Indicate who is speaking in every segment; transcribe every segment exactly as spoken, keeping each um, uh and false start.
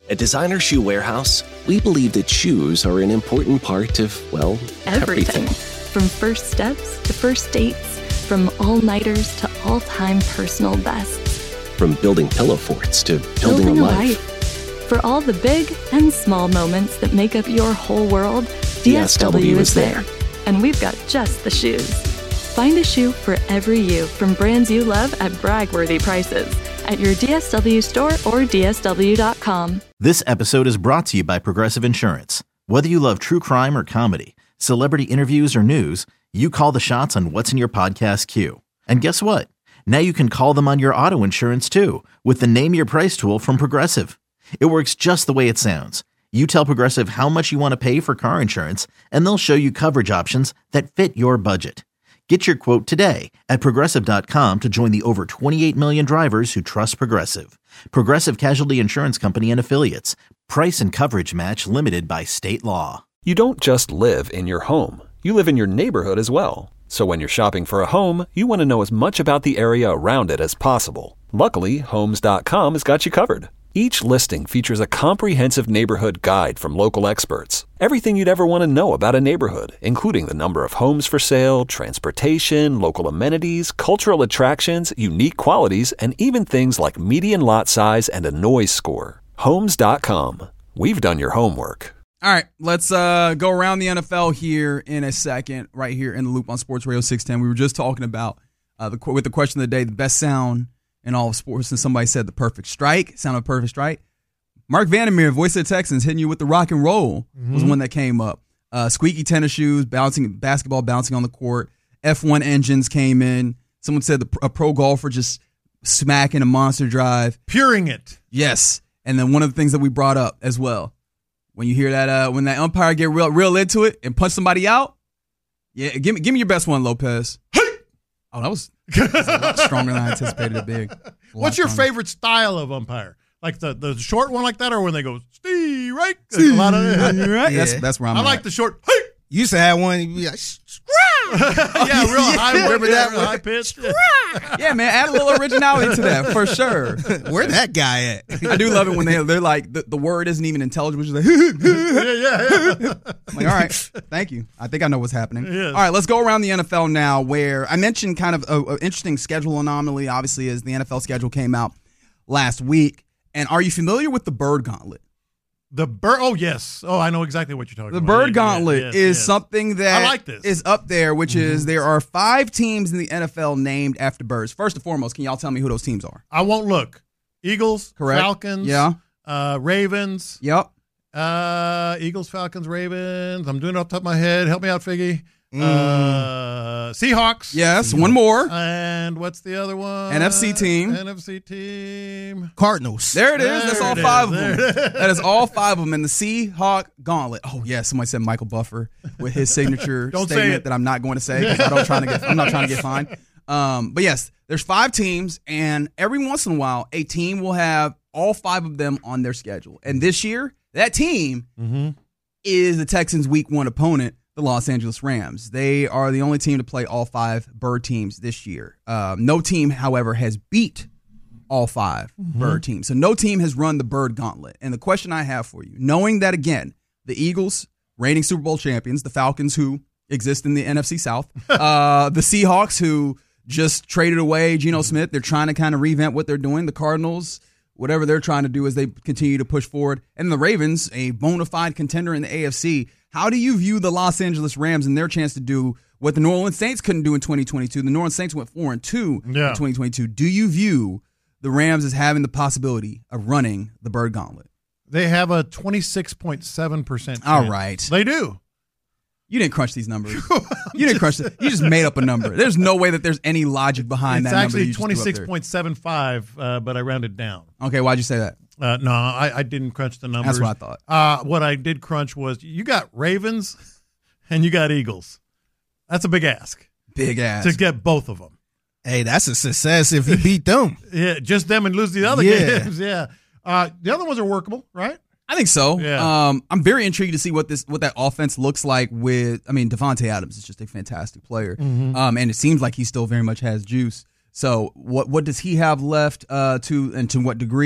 Speaker 1: At Designer Shoe Warehouse, we believe that shoes are an important part of, well, everything.
Speaker 2: everything. From first steps to first dates, from all-nighters to all-time personal bests.
Speaker 1: From building pillow forts to building,
Speaker 2: Building
Speaker 1: a
Speaker 2: a
Speaker 1: life.
Speaker 2: life. For all the big and small moments that make up your whole world, D S W is there. And we've got just the shoes. Find a shoe for every you from brands you love at brag-worthy prices at your D S W store or D S W dot com.
Speaker 3: This episode is brought to you by Progressive Insurance. Whether you love true crime or comedy, celebrity interviews or news, you call the shots on what's in your podcast queue. And guess what? Now you can call them on your auto insurance too with the Name Your Price tool from Progressive. It works just the way it sounds. You tell Progressive how much you want to pay for car insurance, and they'll show you coverage options that fit your budget. Get your quote today at Progressive dot com to join the over twenty-eight million drivers who trust Progressive. Progressive Casualty Insurance Company and Affiliates. Price and coverage match limited by state law.
Speaker 4: You don't just live in your home. You live in your neighborhood as well. So when you're shopping for a home, you want to know as much about the area around it as possible. Luckily, Homes dot com has got you covered. Each listing features a comprehensive neighborhood guide from local experts. Everything you'd ever want to know about a neighborhood, including the number of homes for sale, transportation, local amenities, cultural attractions, unique qualities, and even things like median lot size and a noise score. Homes dot com. We've done your homework.
Speaker 5: All right, let's uh, go around the N F L here in a second, right here in the Loop on Sports Radio six ten. We were just talking about, uh, the with the question of the day, the best sound in all of sports, and somebody said the perfect strike, sound of a perfect strike. Mark Vandermeer, voice of the Texans, hitting you with the rock and roll mm-hmm. was one that came up. Uh, squeaky tennis shoes, bouncing basketball bouncing on the court. F one engines came in. Someone said the, a pro golfer just smacking a monster drive.
Speaker 6: Puring it.
Speaker 5: Yes, and then one of the things that we brought up as well, when you hear that, uh, when that umpire get real, real into it and punch somebody out, yeah, give me, give me your best one, Lopez. Hey! Oh, that was, that was a lot stronger than I anticipated it being.
Speaker 6: What's your
Speaker 5: stronger.
Speaker 6: favorite style of umpire? Like the, the short one like that, or when they go, Steve, right?
Speaker 5: Steve,
Speaker 6: a lot of,
Speaker 5: right? Yeah. That's, that's where I'm
Speaker 6: I
Speaker 5: at.
Speaker 6: like the short, hey!
Speaker 7: You used to have one, you'd be like,
Speaker 6: yeah, real high,
Speaker 7: remember that
Speaker 6: real high pitch.
Speaker 5: Yeah, man, add a little originality to that for sure.
Speaker 7: Where that guy at?
Speaker 5: I do love it when they they're like the, the word isn't even intelligible. Just like,
Speaker 6: yeah, yeah, yeah.
Speaker 5: I'm like, all right, thank you. I think I know what's happening.
Speaker 6: Yes.
Speaker 5: All right, let's go around the N F L now. Where I mentioned kind of an interesting schedule anomaly. Obviously, as the N F L schedule came out last week. And are you familiar with the Bird Gauntlet?
Speaker 6: The bird. Oh yes. Oh, I know exactly what you're talking
Speaker 5: the
Speaker 6: about.
Speaker 5: The Bird
Speaker 6: yeah,
Speaker 5: Gauntlet
Speaker 6: yes,
Speaker 5: is
Speaker 6: yes.
Speaker 5: something that
Speaker 6: I like this.
Speaker 5: is up there, which
Speaker 6: mm-hmm.
Speaker 5: is there are five teams in the N F L named after birds. First and foremost, can y'all tell me who those teams are?
Speaker 6: I won't look. Eagles,
Speaker 5: correct.
Speaker 6: Falcons,
Speaker 5: yeah,
Speaker 6: uh, Ravens.
Speaker 5: Yep.
Speaker 6: Uh, Eagles, Falcons, Ravens. I'm doing it off the top of my head. Help me out, Figgy.
Speaker 5: Mm.
Speaker 6: Uh, Seahawks.
Speaker 5: Yes, one more.
Speaker 6: And what's the other one?
Speaker 5: N F C team.
Speaker 6: N F C team.
Speaker 7: Cardinals.
Speaker 5: There it is.
Speaker 6: There
Speaker 5: That's all
Speaker 6: it
Speaker 5: five
Speaker 6: is.
Speaker 5: of them.
Speaker 6: There
Speaker 5: That is all five of them in the Seahawk Gauntlet. Oh yeah, somebody said Michael Buffer with his signature
Speaker 6: Don't say
Speaker 5: statement
Speaker 6: it.
Speaker 5: that I'm not going to say because I don't trying to get. I'm not trying to get fined. Um, but yes, there's five teams, and every once in a while, a team will have all five of them on their schedule. And this year, that team
Speaker 6: mm-hmm.
Speaker 5: is the Texans' Week One opponent, the Los Angeles Rams. They are the only team to play all five Bird teams this year. Um, no team, however, has beat all five mm-hmm. Bird teams. So no team has run the Bird Gauntlet. And the question I have for you, knowing that, again, the Eagles, reigning Super Bowl champions, the Falcons, who exist in the N F C South, uh, the Seahawks, who just traded away Geno Smith. They're trying to kind of revamp what they're doing. The Cardinals, whatever they're trying to do as they continue to push forward. And the Ravens, a bona fide contender in the A F C. How do you view the Los Angeles Rams and their chance to do what the New Orleans Saints couldn't do in twenty twenty-two? The New Orleans Saints went four and two
Speaker 6: yeah.
Speaker 5: in twenty twenty-two. Do you view the Rams as having the possibility of running the Bird Gauntlet?
Speaker 6: They have a twenty-six point seven percent chance.
Speaker 5: All right.
Speaker 6: They do.
Speaker 5: You didn't crunch these numbers. You didn't crunch it. You just made up a number. There's no way that there's any logic behind
Speaker 6: it's
Speaker 5: that number.
Speaker 6: It's actually twenty-six point seven five, uh, but I rounded down.
Speaker 5: Okay, why'd you say that?
Speaker 6: Uh, no, I, I didn't crunch the numbers.
Speaker 5: That's what I thought.
Speaker 6: Uh, what I did crunch was you got Ravens and you got Eagles. That's a big ask.
Speaker 5: Big ask.
Speaker 6: To get both of them.
Speaker 7: Hey, that's a success if you beat them.
Speaker 6: Yeah, just them and lose the other
Speaker 7: yeah.
Speaker 6: games. Yeah. Uh, the other ones are workable, right?
Speaker 5: I think so.
Speaker 6: Yeah.
Speaker 5: Um, I'm very intrigued to see what this what that offense looks like with, I mean, Devontae Adams is just a fantastic player.
Speaker 6: Mm-hmm.
Speaker 5: Um, and it seems like he still very much has juice. So what what does he have left uh, to, and to what degree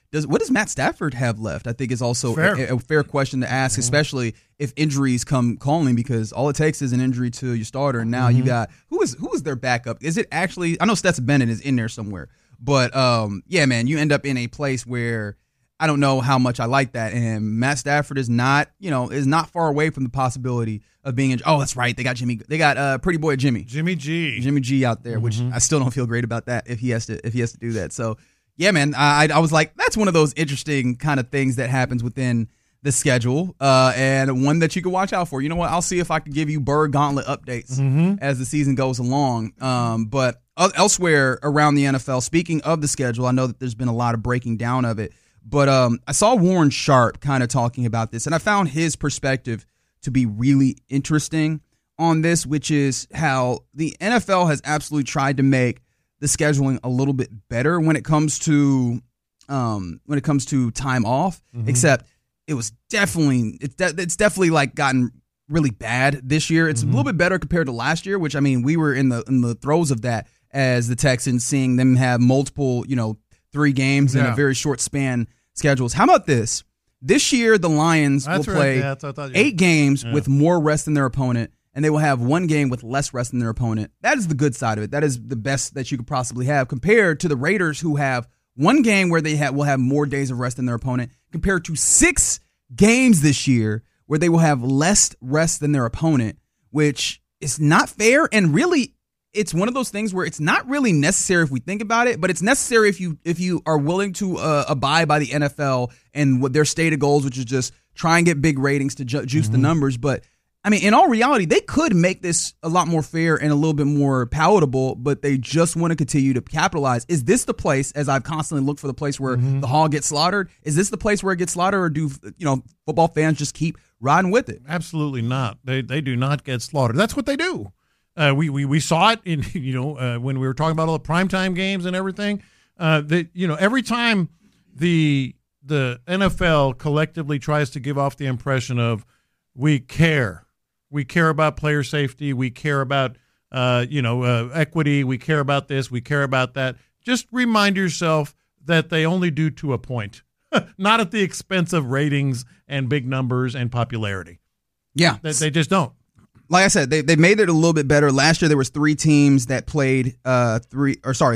Speaker 5: does what does Matt Stafford have left? I think is also
Speaker 6: fair.
Speaker 5: A, a fair question to ask, mm-hmm. especially if injuries come calling, because all it takes is an injury to your starter, and now mm-hmm. you got who is who is their backup? Is it actually? I know Stetson Bennett is in there somewhere, but um, yeah, man, you end up in a place where I don't know how much I like that, and Matt Stafford is not, you know, is not far away from the possibility of being injured. Oh, that's right, they got Jimmy, they got uh, pretty boy Jimmy,
Speaker 6: Jimmy G,
Speaker 5: Jimmy G out there, mm-hmm. which I still don't feel great about that if he has to if he has to do that. So yeah, man, I I was like, that's one of those interesting kind of things that happens within the schedule, uh, and one that you can watch out for. You know what? I'll see if I can give you Bird Gauntlet updates mm-hmm. as the season goes along. Um, but elsewhere around the N F L, speaking of the schedule, I know that there's been a lot of breaking down of it. But um, I saw Warren Sharp kind of talking about this, and I found his perspective to be really interesting on this, which is how the N F L has absolutely tried to make the scheduling a little bit better when it comes to um, when it comes to time off. Mm-hmm. Except it was definitely it's de- it's definitely like gotten really bad this year. It's mm-hmm. a little bit better compared to last year, which I mean we were in the in the throes of that as the Texans, seeing them have multiple you know. three games yeah. in a very short span schedules. How about this? This year, the Lions
Speaker 6: that's
Speaker 5: will
Speaker 6: right.
Speaker 5: play
Speaker 6: yeah, that's, that's,
Speaker 5: eight games
Speaker 6: yeah.
Speaker 5: with more rest than their opponent, and they will have one game with less rest than their opponent. That is the good side of it. That is the best that you could possibly have compared to the Raiders, who have one game where they have, will have more days of rest than their opponent, compared to six games this year where they will have less rest than their opponent, which is not fair, and really it's one of those things where it's not really necessary if we think about it, but it's necessary if you if you are willing to uh, abide by the N F L and what their stated goals, which is just try and get big ratings to ju- juice mm-hmm. the numbers. But I mean, in all reality, they could make this a lot more fair and a little bit more palatable, but they just want to continue to capitalize. Is this the place, as I've constantly looked for the place where mm-hmm. the hog gets slaughtered, is this the place where it gets slaughtered, or do you know football fans just keep riding with it?
Speaker 6: Absolutely not. They they do not get slaughtered. That's what they do. Uh, we, we we saw it in you know uh, when we were talking about all the primetime games and everything. Uh, that you know every time the the N F L collectively tries to give off the impression of we care, we care about player safety, we care about uh, you know uh, equity, we care about this, we care about that. Just remind yourself that they only do to a point, not at the expense of ratings and big numbers and popularity.
Speaker 5: Yeah,
Speaker 6: that they just don't.
Speaker 5: Like I said, they they made it a little bit better. Last year there was three teams that played uh three or sorry.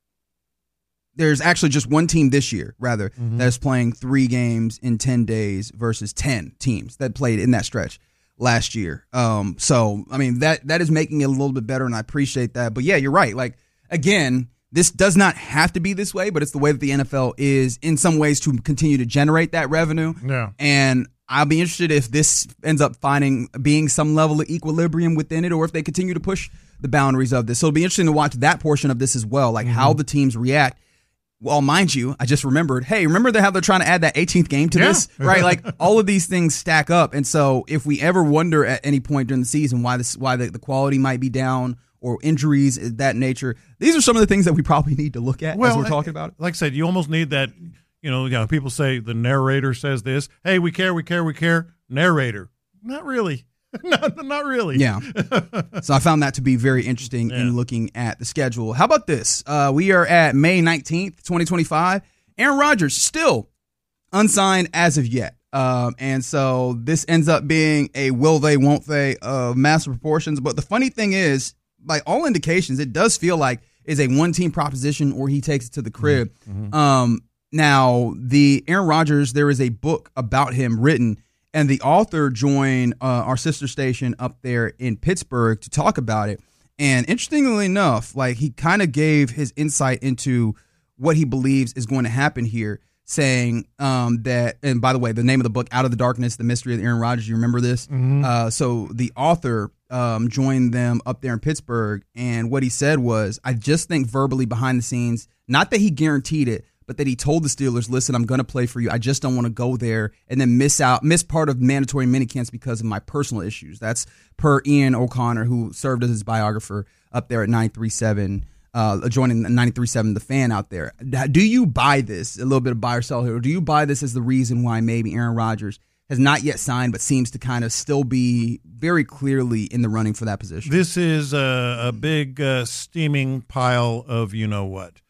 Speaker 5: There's actually just one team this year, rather, mm-hmm. that is playing three games in ten days versus ten teams that played in that stretch last year. Um, so I mean that that is making it a little bit better, and I appreciate that. But yeah, you're right. Like again, this does not have to be this way, but it's the way that the N F L is in some ways to continue to generate that revenue.
Speaker 6: Yeah,
Speaker 5: and I'll be interested if this ends up finding being some level of equilibrium within it, or if they continue to push the boundaries of this. So it'll be interesting to watch that portion of this as well, like mm-hmm. how the teams react. Well, mind you, I just remembered, hey, remember how they're trying to add that eighteenth game to
Speaker 6: yeah.
Speaker 5: this, right? Like all of these things stack up. And so if we ever wonder at any point during the season why this, why the, the quality might be down or injuries of that nature, these are some of the things that we probably need to look at
Speaker 6: well,
Speaker 5: as we're talking about it.
Speaker 6: Like I said, you almost need that. You know, you know, people say the narrator says this. Hey, we care, we care, we care. Narrator, not really, not, not really.
Speaker 5: Yeah. So I found that to be very interesting yeah. in looking at the schedule. How about this? Uh, we are at May nineteenth, twenty twenty-five. Aaron Rodgers still unsigned as of yet. Um, and so this ends up being a will they, won't they of massive proportions. But the funny thing is, by all indications, it does feel like it's a one-team proposition, or he takes it to the crib. Mm-hmm. Um, Now, the Aaron Rodgers, there is a book about him written, and the author joined uh, our sister station up there in Pittsburgh to talk about it. And interestingly enough, like he kind of gave his insight into what he believes is going to happen here, saying um, that, and by the way, the name of the book, Out of the Darkness, The Mystery of Aaron Rodgers, you remember this? Mm-hmm. Uh, so the author um, joined them up there in Pittsburgh, and what he said was, I just think verbally behind the scenes, not that he guaranteed it, but that he told the Steelers, listen, I'm going to play for you. I just don't want to go there and then miss out, miss part of mandatory minicamps because of my personal issues. That's per Ian O'Connor, who served as his biographer up there at nine three seven, uh, joining ninety-three point seven The Fan out there. Do you buy this, a little bit of buy or sell here, or do you buy this as the reason why maybe Aaron Rodgers has not yet signed but seems to kind of still be very clearly in the running for that position?
Speaker 6: This is a, a big uh, steaming pile of you-know-what.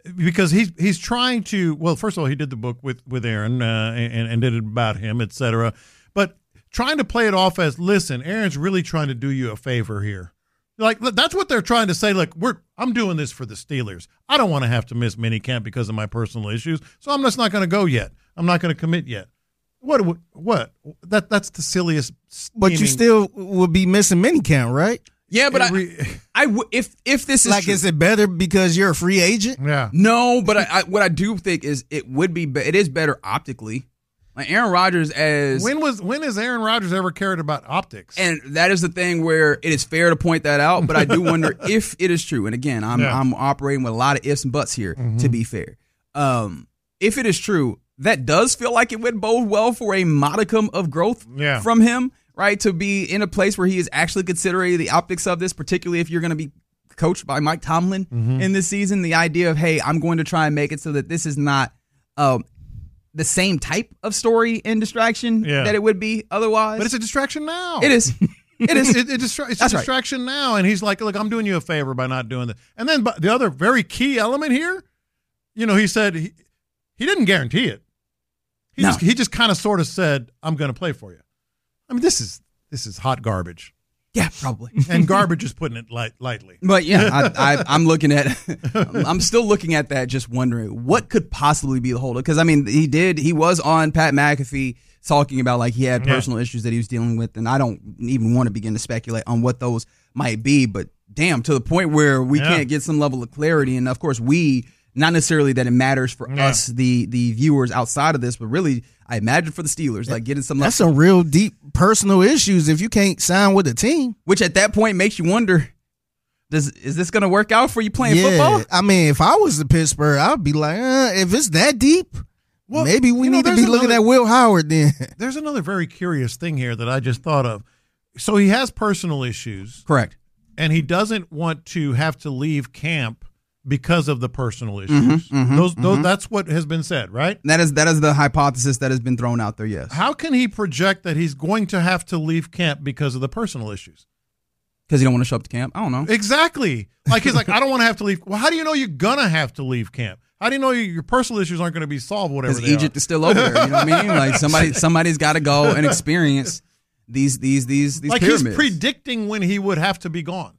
Speaker 6: because he's he's trying to. Well, first of all, he did the book with with Aaron uh, and and did it about him, et cetera. But trying to play it off as, listen, Aaron's really trying to do you a favor here. Like, that's what they're trying to say. Look, we're I'm doing this for the Steelers. I don't want to have to miss minicamp because of my personal issues, so I'm just not going to go yet. I'm not going to commit yet. What? What? That that's the silliest.
Speaker 7: But you still would be missing minicamp, right?
Speaker 5: Yeah, but
Speaker 6: Every,
Speaker 5: I, I w- if if this is
Speaker 7: like,
Speaker 5: true,
Speaker 7: is it better because you're a free agent?
Speaker 6: Yeah.
Speaker 5: No, but I, I, what I do think is it would be. Be- it is better optically. Like Aaron Rodgers as
Speaker 6: when was when has Aaron Rodgers ever cared about optics?
Speaker 5: And that is the thing where it is fair to point that out, but I do wonder if it is true. And again, I'm
Speaker 6: Yeah.
Speaker 5: I'm operating with a lot of ifs and buts here.
Speaker 6: Mm-hmm.
Speaker 5: To be fair, um, if it is true, that does feel like it would bode well for a modicum of growth
Speaker 6: Yeah.
Speaker 5: from him, right? To be in a place where he is actually considering the optics of this, particularly if you're going to be coached by Mike Tomlin
Speaker 6: Mm-hmm.
Speaker 5: in this season. The idea of, hey, I'm going to try and make it so that this is not. Um, the same type of story and distraction
Speaker 6: Yeah.
Speaker 5: that it would be otherwise.
Speaker 6: But it's a distraction now.
Speaker 5: It is. It is.
Speaker 6: It, it distra- it's
Speaker 5: That's
Speaker 6: a
Speaker 5: right.
Speaker 6: distraction now, and he's like, "Look, I'm doing you a favor by not doing this." And then but the other very key element here, you know, he said he, he didn't guarantee it. He
Speaker 5: No.
Speaker 6: just he just kind of sort of said, "I'm going to play for you." I mean, this is this is hot garbage,
Speaker 5: Yeah, probably.
Speaker 6: and garbage is putting it light, lightly.
Speaker 5: But yeah, I, I, I'm looking at. I'm still looking at that, just wondering what could possibly be the holdup. Because I mean, he did. He was on Pat McAfee talking about like he had
Speaker 6: Yeah.
Speaker 5: personal issues that he was dealing with, and I don't even want to begin to speculate on what those might be. But damn, to the point where we
Speaker 6: Yeah.
Speaker 5: can't get some level of clarity, and of course we. Not necessarily that it matters for
Speaker 6: Yeah.
Speaker 5: us, the the viewers outside of this, but really, I imagine for the Steelers, like getting some.
Speaker 7: That's some real deep personal issues if you can't sign with the team.
Speaker 5: Which at that point makes you wonder: Does is this going to work out for you playing
Speaker 7: yeah,
Speaker 5: football?
Speaker 7: I mean, if I was the Pittsburgh, I'd be like, uh, if it's that deep,
Speaker 6: Well,
Speaker 7: maybe we
Speaker 6: you know,
Speaker 7: need to
Speaker 6: there's
Speaker 7: be looking
Speaker 6: another-
Speaker 7: at Will Howard then.
Speaker 6: There's another very curious thing here that I just thought of. So he has personal issues,
Speaker 5: Correct.
Speaker 6: and he doesn't want to have to leave camp because of the personal issues.
Speaker 5: Mm-hmm, mm-hmm,
Speaker 6: those, those,
Speaker 5: mm-hmm.
Speaker 6: that's what has been said, right?
Speaker 5: That is that is the hypothesis that has been thrown out there. Yes,
Speaker 6: How can he project that he's going to have to leave camp because of the personal issues?
Speaker 5: because you don't want to show up to camp. I don't know.
Speaker 6: Exactly. Like he's like, I don't want to have to leave. Well, how do you know you're gonna have to leave camp? How do you know your personal issues aren't going to be solved? Whatever.
Speaker 5: Because
Speaker 6: They
Speaker 5: Egypt
Speaker 6: are?
Speaker 5: is still over there. You know what I mean? Like somebody somebody's got to go and experience these these these these
Speaker 6: Like
Speaker 5: pyramids.
Speaker 6: he's predicting when he would have to be gone.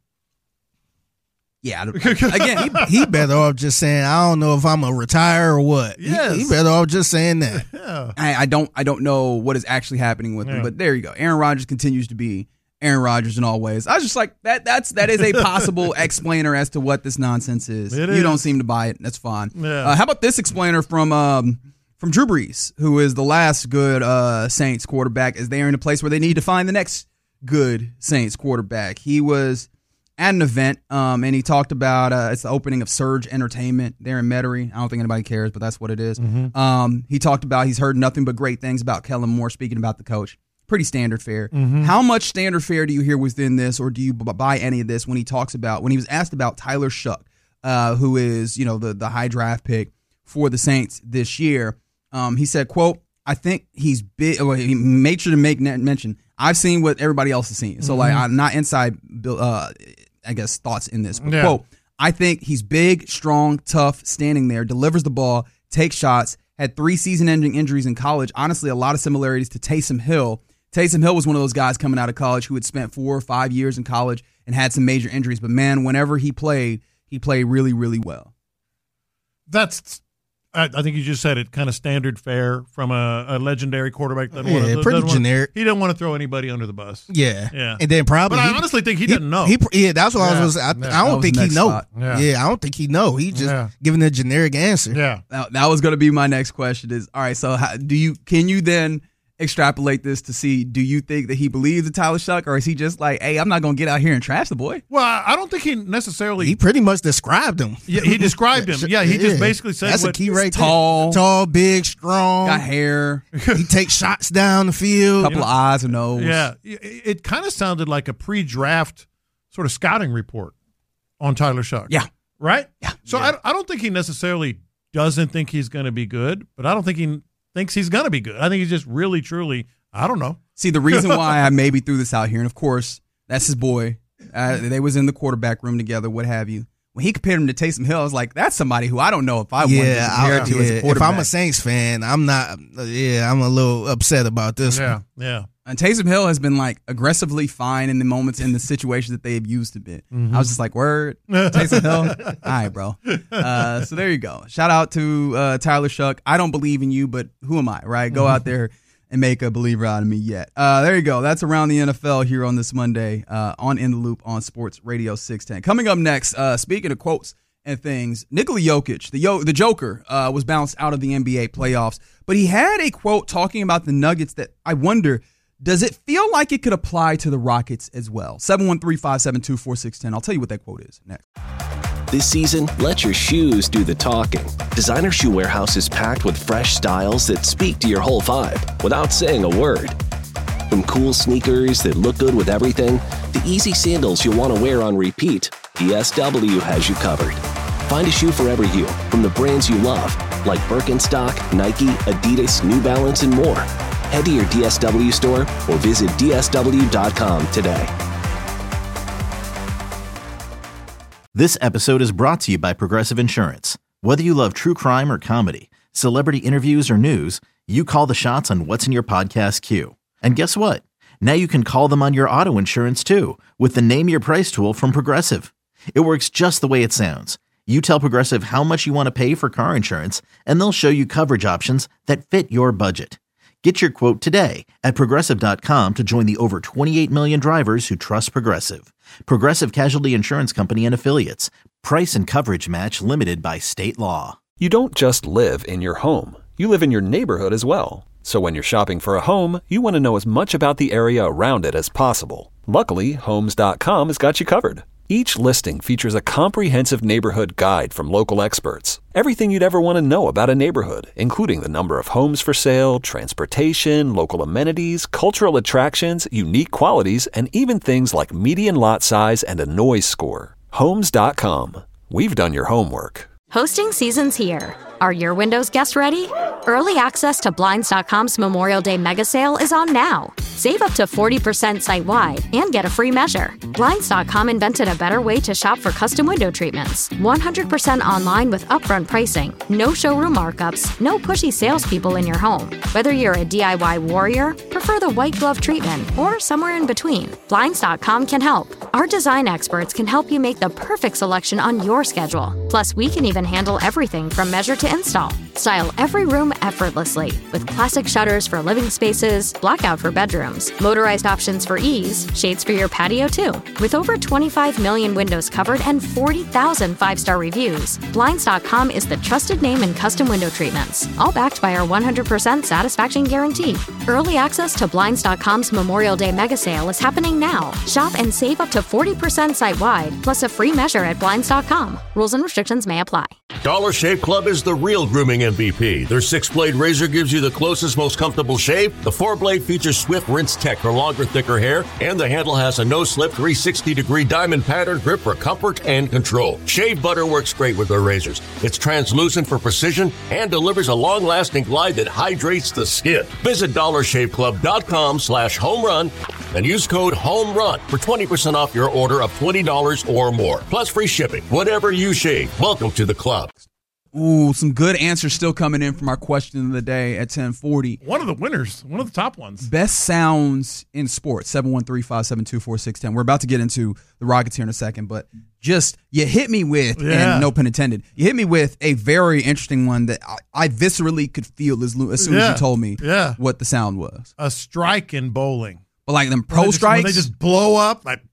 Speaker 5: yeah. I don't- Again, he,
Speaker 7: He better off just saying, I don't know if I'm gonna retire or what. He-
Speaker 6: Yes.
Speaker 7: He, better off just saying that.
Speaker 6: Yeah.
Speaker 5: I, I don't I don't know what is actually happening with him,
Speaker 6: Yeah.
Speaker 5: but there you go. Aaron Rodgers continues to be Aaron Rodgers in all ways. I was just like that. That's that is a possible explainer as to what this nonsense is.
Speaker 6: It
Speaker 5: you don't
Speaker 6: is.
Speaker 5: seem to buy it. That's fine.
Speaker 6: Yeah.
Speaker 5: Uh, how about this explainer from um, from Drew Brees, who is the last good uh, Saints quarterback, as they are in a place where they need to find the next good Saints quarterback. He was at an event, um, and he talked about uh, it's the opening of Surge Entertainment there in Metairie. I don't think anybody cares, but that's what it is.
Speaker 6: Mm-hmm.
Speaker 5: Um, he talked about he's heard nothing but great things about Kellen Moore, speaking about the coach. Pretty standard fare.
Speaker 6: Mm-hmm.
Speaker 5: How much standard fare do you hear within this, or do you b- buy any of this when he talks about, when he was asked about Tyler Shuck, uh, who is, you know, the, the high draft pick for the Saints this year? Um, he said, quote, I think he's big. Well, he made sure to make mention, I've seen what everybody else has seen. So,
Speaker 6: Mm-hmm.
Speaker 5: like, I'm not inside, uh, I guess, thoughts in this. But,
Speaker 6: Yeah.
Speaker 5: quote, I think he's big, strong, tough, standing there, delivers the ball, takes shots, had three season-ending injuries in college. Honestly, a lot of similarities to Taysom Hill. Taysom Hill was one of those guys coming out of college who had spent four or five years in college and had some major injuries. But, man, whenever he played, he played really, really well.
Speaker 6: That's, I, I think you just said it, kind of standard fare from a, a legendary quarterback. That
Speaker 7: Yeah,
Speaker 6: wanna,
Speaker 7: pretty
Speaker 6: doesn't wanna-
Speaker 7: generic.
Speaker 6: he didn't want to throw anybody under the bus.
Speaker 7: Yeah.
Speaker 6: Yeah.
Speaker 7: And then probably.
Speaker 6: But I
Speaker 7: he-
Speaker 6: honestly think he didn't know.
Speaker 7: He, yeah, that's what I
Speaker 6: Yeah.
Speaker 7: was going to say. I,
Speaker 6: Yeah.
Speaker 7: I
Speaker 5: That
Speaker 7: don't
Speaker 5: was
Speaker 7: think
Speaker 5: the
Speaker 7: he
Speaker 5: next
Speaker 7: know.
Speaker 5: spot.
Speaker 6: Yeah.
Speaker 7: Yeah. I don't think he know. He just
Speaker 6: Yeah.
Speaker 7: giving a generic answer.
Speaker 6: Yeah.
Speaker 5: That, that was going to be my next question is, all right, so how, do you can you then extrapolate this to see, do you think that he believes in Tyler Shuck, or is he just like, hey, I'm not going to get out here and trash the boy?
Speaker 6: Well, I I don't think he necessarily.
Speaker 7: He pretty much described him.
Speaker 6: yeah, he described him. Yeah, he just basically said
Speaker 7: That's
Speaker 6: what,
Speaker 7: a key right
Speaker 5: tall.
Speaker 7: there. Tall, big, strong.
Speaker 5: Got hair,
Speaker 7: He takes shots down the field.
Speaker 5: couple of eyes and nose.
Speaker 6: Yeah, it, it kind of sounded like a pre-draft sort of scouting report on Tyler Shuck.
Speaker 5: Yeah.
Speaker 6: Right?
Speaker 5: Yeah.
Speaker 6: So I, I don't think he necessarily doesn't think he's going to be good, but I don't think he thinks he's going to be good. I think he's just really, truly, I don't know.
Speaker 5: See, the reason why I maybe threw this out here, and of course, that's his boy. Uh, they was in the quarterback room together, what have you. when he compared him to Taysom Hill, I was like, that's somebody who I don't know if I yeah, want to compare I, to yeah. as a quarterback.
Speaker 7: If I'm a Saints fan, I'm not. Yeah, I'm a little upset about this.
Speaker 6: Yeah,
Speaker 7: one.
Speaker 6: yeah.
Speaker 5: And Taysom Hill has been like aggressively fine in the moments in the situations that they have used a bit. Mm-hmm. I was just like, word, Taysom Hill. All right, bro. Uh, so there you go. Shout out to uh, Tyler Shuck. I don't believe in you, but who am I, right? Go out there and make a believer out of me yet. Uh, there you go. That's Around the N F L here on this Monday uh, on In the Loop on Sports Radio six ten. Coming up next, uh, speaking of quotes and things, Nikola Jokic, the Yo- the Joker, uh, was bounced out of the N B A playoffs, but he had a quote talking about the Nuggets that I wonder, does it feel like it could apply to the Rockets as well? seven one three, five seven two, four six one zero. I'll tell you what that quote is next.
Speaker 1: This season, let your shoes do the talking. Designer Shoe Warehouse is packed with fresh styles that speak to your whole vibe without saying a word. From cool sneakers that look good with everything, to easy sandals you'll want to wear on repeat, D S W has you covered. Find a shoe for every you from the brands you love, like Birkenstock, Nike, Adidas, New Balance, and more. Head to your D S W store or visit D S W dot com today.
Speaker 3: This episode is brought to you by Progressive Insurance. Whether you love true crime or comedy, celebrity interviews or news, you call the shots on what's in your podcast queue. And guess what? Now you can call them on your auto insurance too with the Name Your Price tool from Progressive. It works just the way it sounds. You tell Progressive how much you want to pay for car insurance, and they'll show you coverage options that fit your budget. Get your quote today at Progressive dot com to join the over twenty-eight million drivers who trust Progressive. Progressive Casualty Insurance Company and Affiliates. Price and coverage match limited by state law.
Speaker 4: You don't just live in your home. You live in your neighborhood as well. So when you're shopping for a home, you want to know as much about the area around it as possible. Luckily, Homes dot com has got you covered. Each listing features a comprehensive neighborhood guide from local experts. Everything you'd ever want to know about a neighborhood, including the number of homes for sale, transportation, local amenities, cultural attractions, unique qualities, and even things like median lot size and a noise score. Homes dot com. We've done your homework.
Speaker 8: Hosting season's here. Are your windows guests ready? Early access to Blinds dot com's Memorial Day mega sale is on now. Save up to forty percent site-wide and get a free measure. Blinds dot com invented a better way to shop for custom window treatments. one hundred percent online with upfront pricing, no showroom markups, no pushy salespeople in your home. Whether you're a D I Y warrior, prefer the white glove treatment, or somewhere in between, Blinds dot com can help. Our design experts can help you make the perfect selection on your schedule. Plus, we can even handle everything from measure to install. Style every room effortlessly with classic shutters for living spaces, blackout for bedrooms, motorized options for ease, shades for your patio too. With over twenty-five million windows covered and forty thousand five-star reviews, Blinds dot com is the trusted name in custom window treatments, all backed by our one hundred percent satisfaction guarantee. Early access to Blinds dot com's Memorial Day mega sale is happening now. Shop and save up to forty percent site-wide, plus a free measure at Blinds dot com. Rules and restrictions may apply.
Speaker 9: Dollar Shave Club is the real grooming M V P. Their six-blade razor gives you the closest, most comfortable shave. The four-blade features swift rinse tech for longer, thicker hair, and the handle has a no-slip three sixty degree diamond pattern grip for comfort and control. Shave butter works great with their razors. It's translucent for precision and delivers a long-lasting glide that hydrates the skin. Visit dollar shave club dot com slash home run and use code HOMERUN for twenty percent off your order of twenty dollars or more, plus free shipping. Whatever you shave, welcome to the club.
Speaker 5: Ooh, some good answers still coming in from our question of the day at ten forty.
Speaker 6: One of the winners, one of the top ones.
Speaker 5: Best sounds in sports, seven one three, five seven two, four six one zero. We're about to get into the Rockets here in a second, but just you hit me with,
Speaker 6: yeah.
Speaker 5: and no pun intended, you hit me with a very interesting one that I, I viscerally could feel as, as soon
Speaker 6: yeah.
Speaker 5: as you told me
Speaker 6: yeah.
Speaker 5: what the sound was.
Speaker 6: A strike in bowling.
Speaker 5: But like them pro
Speaker 6: when just,
Speaker 5: strikes,
Speaker 6: when they just blow up like.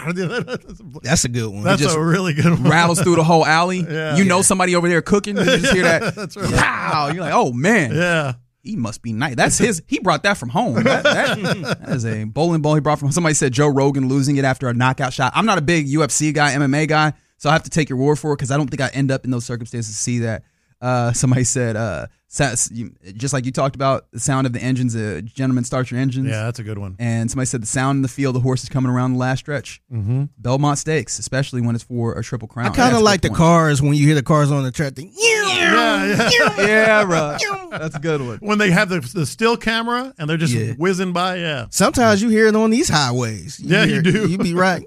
Speaker 7: That's a good one.
Speaker 6: That's
Speaker 5: just
Speaker 6: a really good one.
Speaker 5: Rattles through the whole alley.
Speaker 6: Yeah.
Speaker 5: You know somebody over there cooking. You just hear that.
Speaker 6: That's right.
Speaker 5: Pow! You're like, oh man.
Speaker 6: Yeah.
Speaker 5: He must be nice. That's his. He brought that from home. That, that, that is a bowling ball he brought from. Somebody said Joe Rogan losing it after a knockout shot. I'm not a big U F C guy, M M A guy, so I have to take your word for it because I don't think I end up in those circumstances to see that. Uh, somebody said, uh, just like you talked about the sound of the engines, uh, gentlemen, start your engines.
Speaker 6: Yeah, that's a good one.
Speaker 5: And somebody said the sound in the field, the horse is coming around the last stretch. Mm-hmm. Belmont Stakes, especially when it's for a triple crown.
Speaker 7: I kind of like the
Speaker 5: point.
Speaker 7: cars when you hear the cars on the track. The,
Speaker 6: Yeah, yeah.
Speaker 5: Yeah, bro. That's a good one.
Speaker 6: When they have the, the still camera and they're just
Speaker 7: Yeah.
Speaker 6: whizzing by, yeah.
Speaker 7: Sometimes you hear it on these highways.
Speaker 6: Yeah, you
Speaker 7: hear-
Speaker 6: do.
Speaker 7: You be right.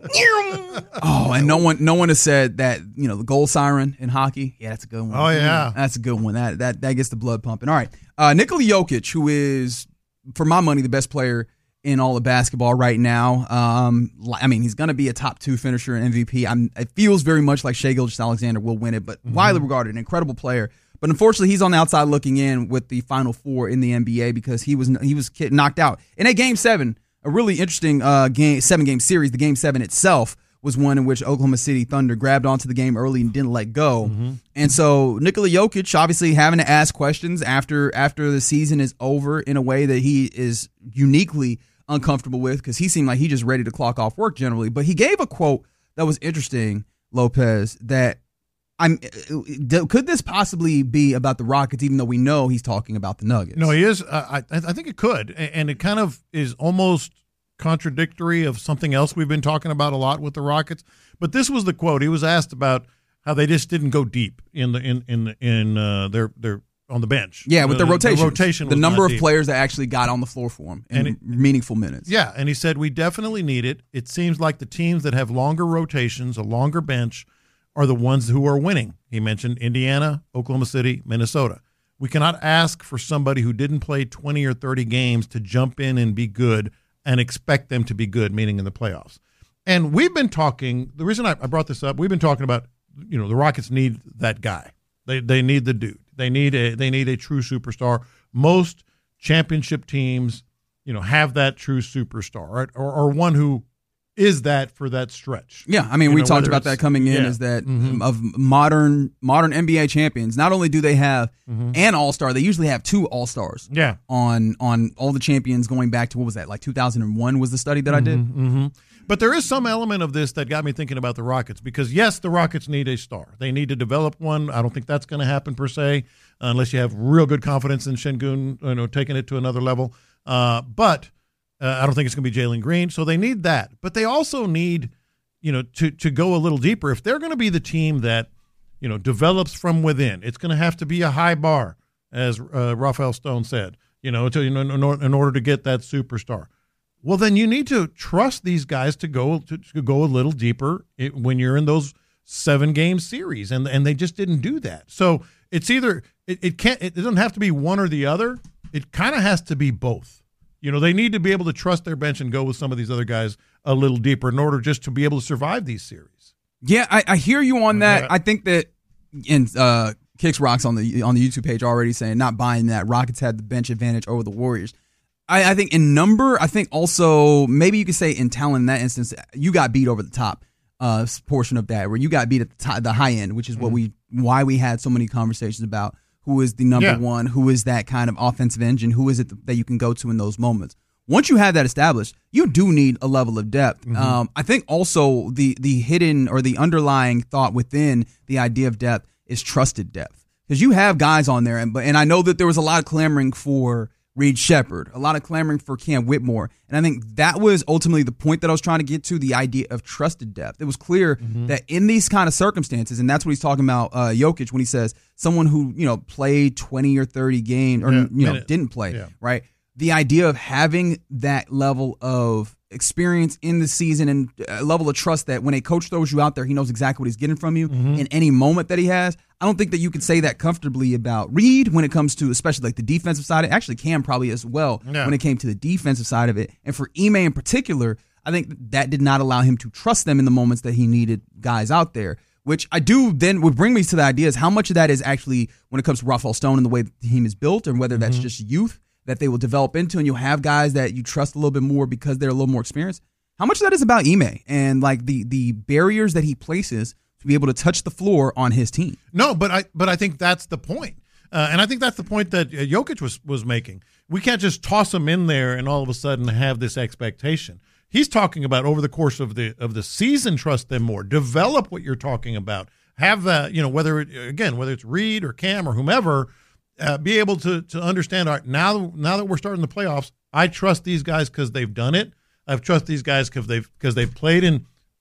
Speaker 5: Oh, and no one, no one has said that. You know, the goal siren in hockey. Yeah, that's a good one.
Speaker 6: Oh, yeah.
Speaker 5: that's a good one. That that that gets the blood pumping. All right, uh, Nikola Jokic, who is, for my money, the best player in all of basketball right now. Um, I mean, he's going to be a top two finisher and M V P. I'm, it feels very much like Shai Gilgeous-Alexander will win it, but mm-hmm. widely regarded, an incredible player. But unfortunately, he's on the outside looking in with the Final Four in the N B A because he was he was knocked out in a Game Seven, a really interesting uh, game seven game series. The Game Seven itself was one in which Oklahoma City Thunder grabbed onto the game early and didn't let go. Mm-hmm. And so Nikola Jokic obviously having to ask questions after after the season is over in a way that he is uniquely uncomfortable with because he seemed like he just ready to clock off work generally. But he gave a quote that was interesting, Lopez, that I'm. Could this possibly be about the Rockets, even though we know he's talking about the Nuggets?
Speaker 6: No, he is. Uh, I, I think it could, and it kind of is almost contradictory of something else we've been talking about a lot with the Rockets. But this was the quote. He was asked about how they just didn't go deep in the in in in uh, their their on the bench.
Speaker 5: Yeah, with
Speaker 6: the,
Speaker 5: the rotation,
Speaker 6: the rotation,
Speaker 5: the
Speaker 6: was
Speaker 5: number
Speaker 6: not
Speaker 5: of
Speaker 6: deep.
Speaker 5: players that actually got on the floor for him in
Speaker 6: And it-
Speaker 5: meaningful minutes.
Speaker 6: Yeah, and he said we definitely need it. It seems like the teams that have longer rotations, a longer bench, are the ones who are winning. He mentioned Indiana, Oklahoma City, Minnesota. We cannot ask for somebody who didn't play twenty or thirty games to jump in and be good and expect them to be good, meaning in the playoffs. And we've been talking, the reason I I brought this up, we've been talking about, you know, the Rockets need that guy. They they need the dude. They need a they need a true superstar. Most championship teams, you know, have that true superstar, right? Or or one who is that for that stretch.
Speaker 5: Yeah, I mean,
Speaker 6: You
Speaker 5: we
Speaker 6: know,
Speaker 5: talked
Speaker 6: whether
Speaker 5: about
Speaker 6: it's-
Speaker 5: that coming in
Speaker 6: yeah.
Speaker 5: is that
Speaker 6: Mhm.
Speaker 5: of modern modern N B A champions, not only do they have
Speaker 6: Mhm.
Speaker 5: an all-star, they usually have two all-stars.
Speaker 6: Yeah.
Speaker 5: On on all the champions going back to, what was that, like two thousand one was the study that I did?
Speaker 6: Mm-hmm. But there is some element of this that got me thinking about the Rockets because, yes, the Rockets need a star. They need to develop one. I don't think that's going to happen per se unless you have real good confidence in Şengün, you know, taking it to another level. Uh, but uh, I don't think it's going to be Jalen Green. So they need that. But they also need, you know, to, to go a little deeper. If they're going to be the team that, you know, develops from within, it's going to have to be a high bar, as uh, Rafael Stone said, you know, to, you know, in, or- in order to get that superstar. Well, then you need to trust these guys to go to, to go a little deeper it, when you're in those seven game series, and and they just didn't do that. So it's either it, it can't it doesn't have to be one or the other. It kind of has to be both. You know, they need to be able to trust their bench and go with some of these other guys a little deeper in order just to be able to survive these series.
Speaker 5: Yeah, I, I hear you on that.
Speaker 6: Yeah.
Speaker 5: I think that, and uh, Kicks Rocks on the on the YouTube page already saying not buying that Rockets had the bench advantage over the Warriors. I, I think in number, I think also maybe you could say in talent in that instance, you got beat over the top uh, portion of that, where you got beat at the, top, the high end, which is what we why we had so many conversations about who is the number
Speaker 6: Yeah.
Speaker 5: one, who is that kind of offensive engine, who is it that you can go to in those moments. Once you have that established, you do need a level of depth.
Speaker 6: Mm-hmm.
Speaker 5: Um, I think also the the hidden or the underlying thought within the idea of depth is trusted depth, because you have guys on there, and but and I know that there was a lot of clamoring for Reed Shepherd, a lot of clamoring for Cam Whitmore, and I think that was ultimately the point that I was trying to get to, the idea of trusted depth. It was clear
Speaker 6: Mm-hmm.
Speaker 5: that in these kind of circumstances, and that's what he's talking about, uh, Jokic, when he says someone who, you know, played twenty or thirty games, or
Speaker 6: Yeah,
Speaker 5: you know,
Speaker 6: minute.
Speaker 5: didn't play,
Speaker 6: Yeah.
Speaker 5: right? The idea of having that level of experience in the season and a level of trust that when a coach throws you out there, he knows exactly what he's getting from you
Speaker 6: Mm-hmm.
Speaker 5: in any moment that he has. I don't think that you can say that comfortably about Reed when it comes to especially like the defensive side. Actually, Cam probably as well
Speaker 6: Yeah.
Speaker 5: when it came to the defensive side of it. And for Ime in particular, I think that did not allow him to trust them in the moments that he needed guys out there, which I do then would bring me to the idea is how much of that is actually when it comes to Rafael Stone and the way the team is built, and whether that's just youth that they will develop into, and you'll have guys that you trust a little bit more because they're a little more experienced. How much of that is about Ime and like the the barriers that he places to be able to touch the floor on his team?
Speaker 6: No, but I but I think that's the point. Uh, and I think that's the point that uh, Jokic was was making. We can't just toss him in there and all of a sudden have this expectation. He's talking about over the course of the of the season, trust them more, develop what you're talking about, have that, you know, whether it, again whether it's Reed or Cam or whomever, uh, be able to to understand. All right, now now that we're starting the playoffs, I trust these guys because they've done it. I trust these guys because they've because they've played in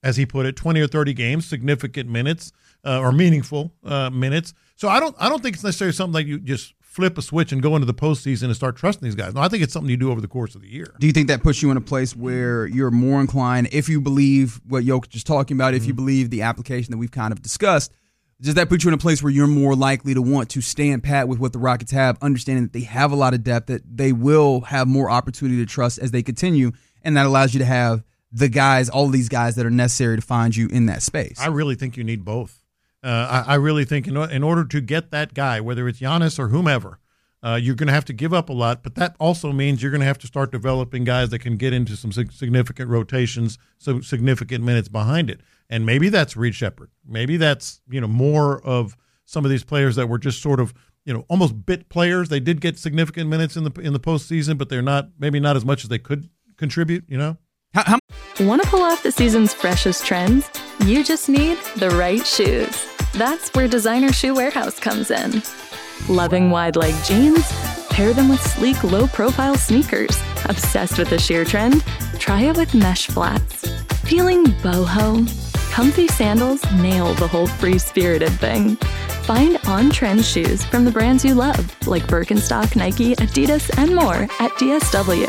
Speaker 6: as he put it, twenty or thirty games, significant minutes uh, or meaningful uh, minutes. So I don't I don't think it's necessarily something like you just flip a switch and go into the postseason and start trusting these guys. No, I think it's something you do over the course of the year.
Speaker 5: Do you think that puts you in a place where you're more inclined, if you believe what Jokic is talking about, if mm-hmm. you believe the application that we've kind of discussed, does that put you in a place where you're more likely to want to stand pat with what the Rockets have, understanding that they have a lot of depth, that they will have more opportunity to trust as they continue, and that allows you to have the guys, all of these guys that are necessary to find you in that space?
Speaker 6: I really think you need both. Uh, I, I really think in, in order to get that guy, whether it's Giannis or whomever, uh, you're going to have to give up a lot. But that also means you're going to have to start developing guys that can get into some significant rotations, some significant minutes behind it. And maybe that's Reed Sheppard. Maybe that's, you know, more of some of these players that were just sort of, you know, almost bit players. They did get significant minutes in the in the postseason, but they're not maybe not as much as they could contribute. You know.
Speaker 5: How, how-
Speaker 2: Want to pull off the season's freshest trends? You just need the right shoes. That's where Designer Shoe Warehouse comes in. Loving wide leg jeans? Pair them with sleek, low-profile sneakers. Obsessed with the sheer trend? Try it with mesh flats. Feeling boho? Comfy sandals nail the whole free-spirited thing. Find on-trend shoes from the brands you love, like Birkenstock, Nike, Adidas, and more at D S W.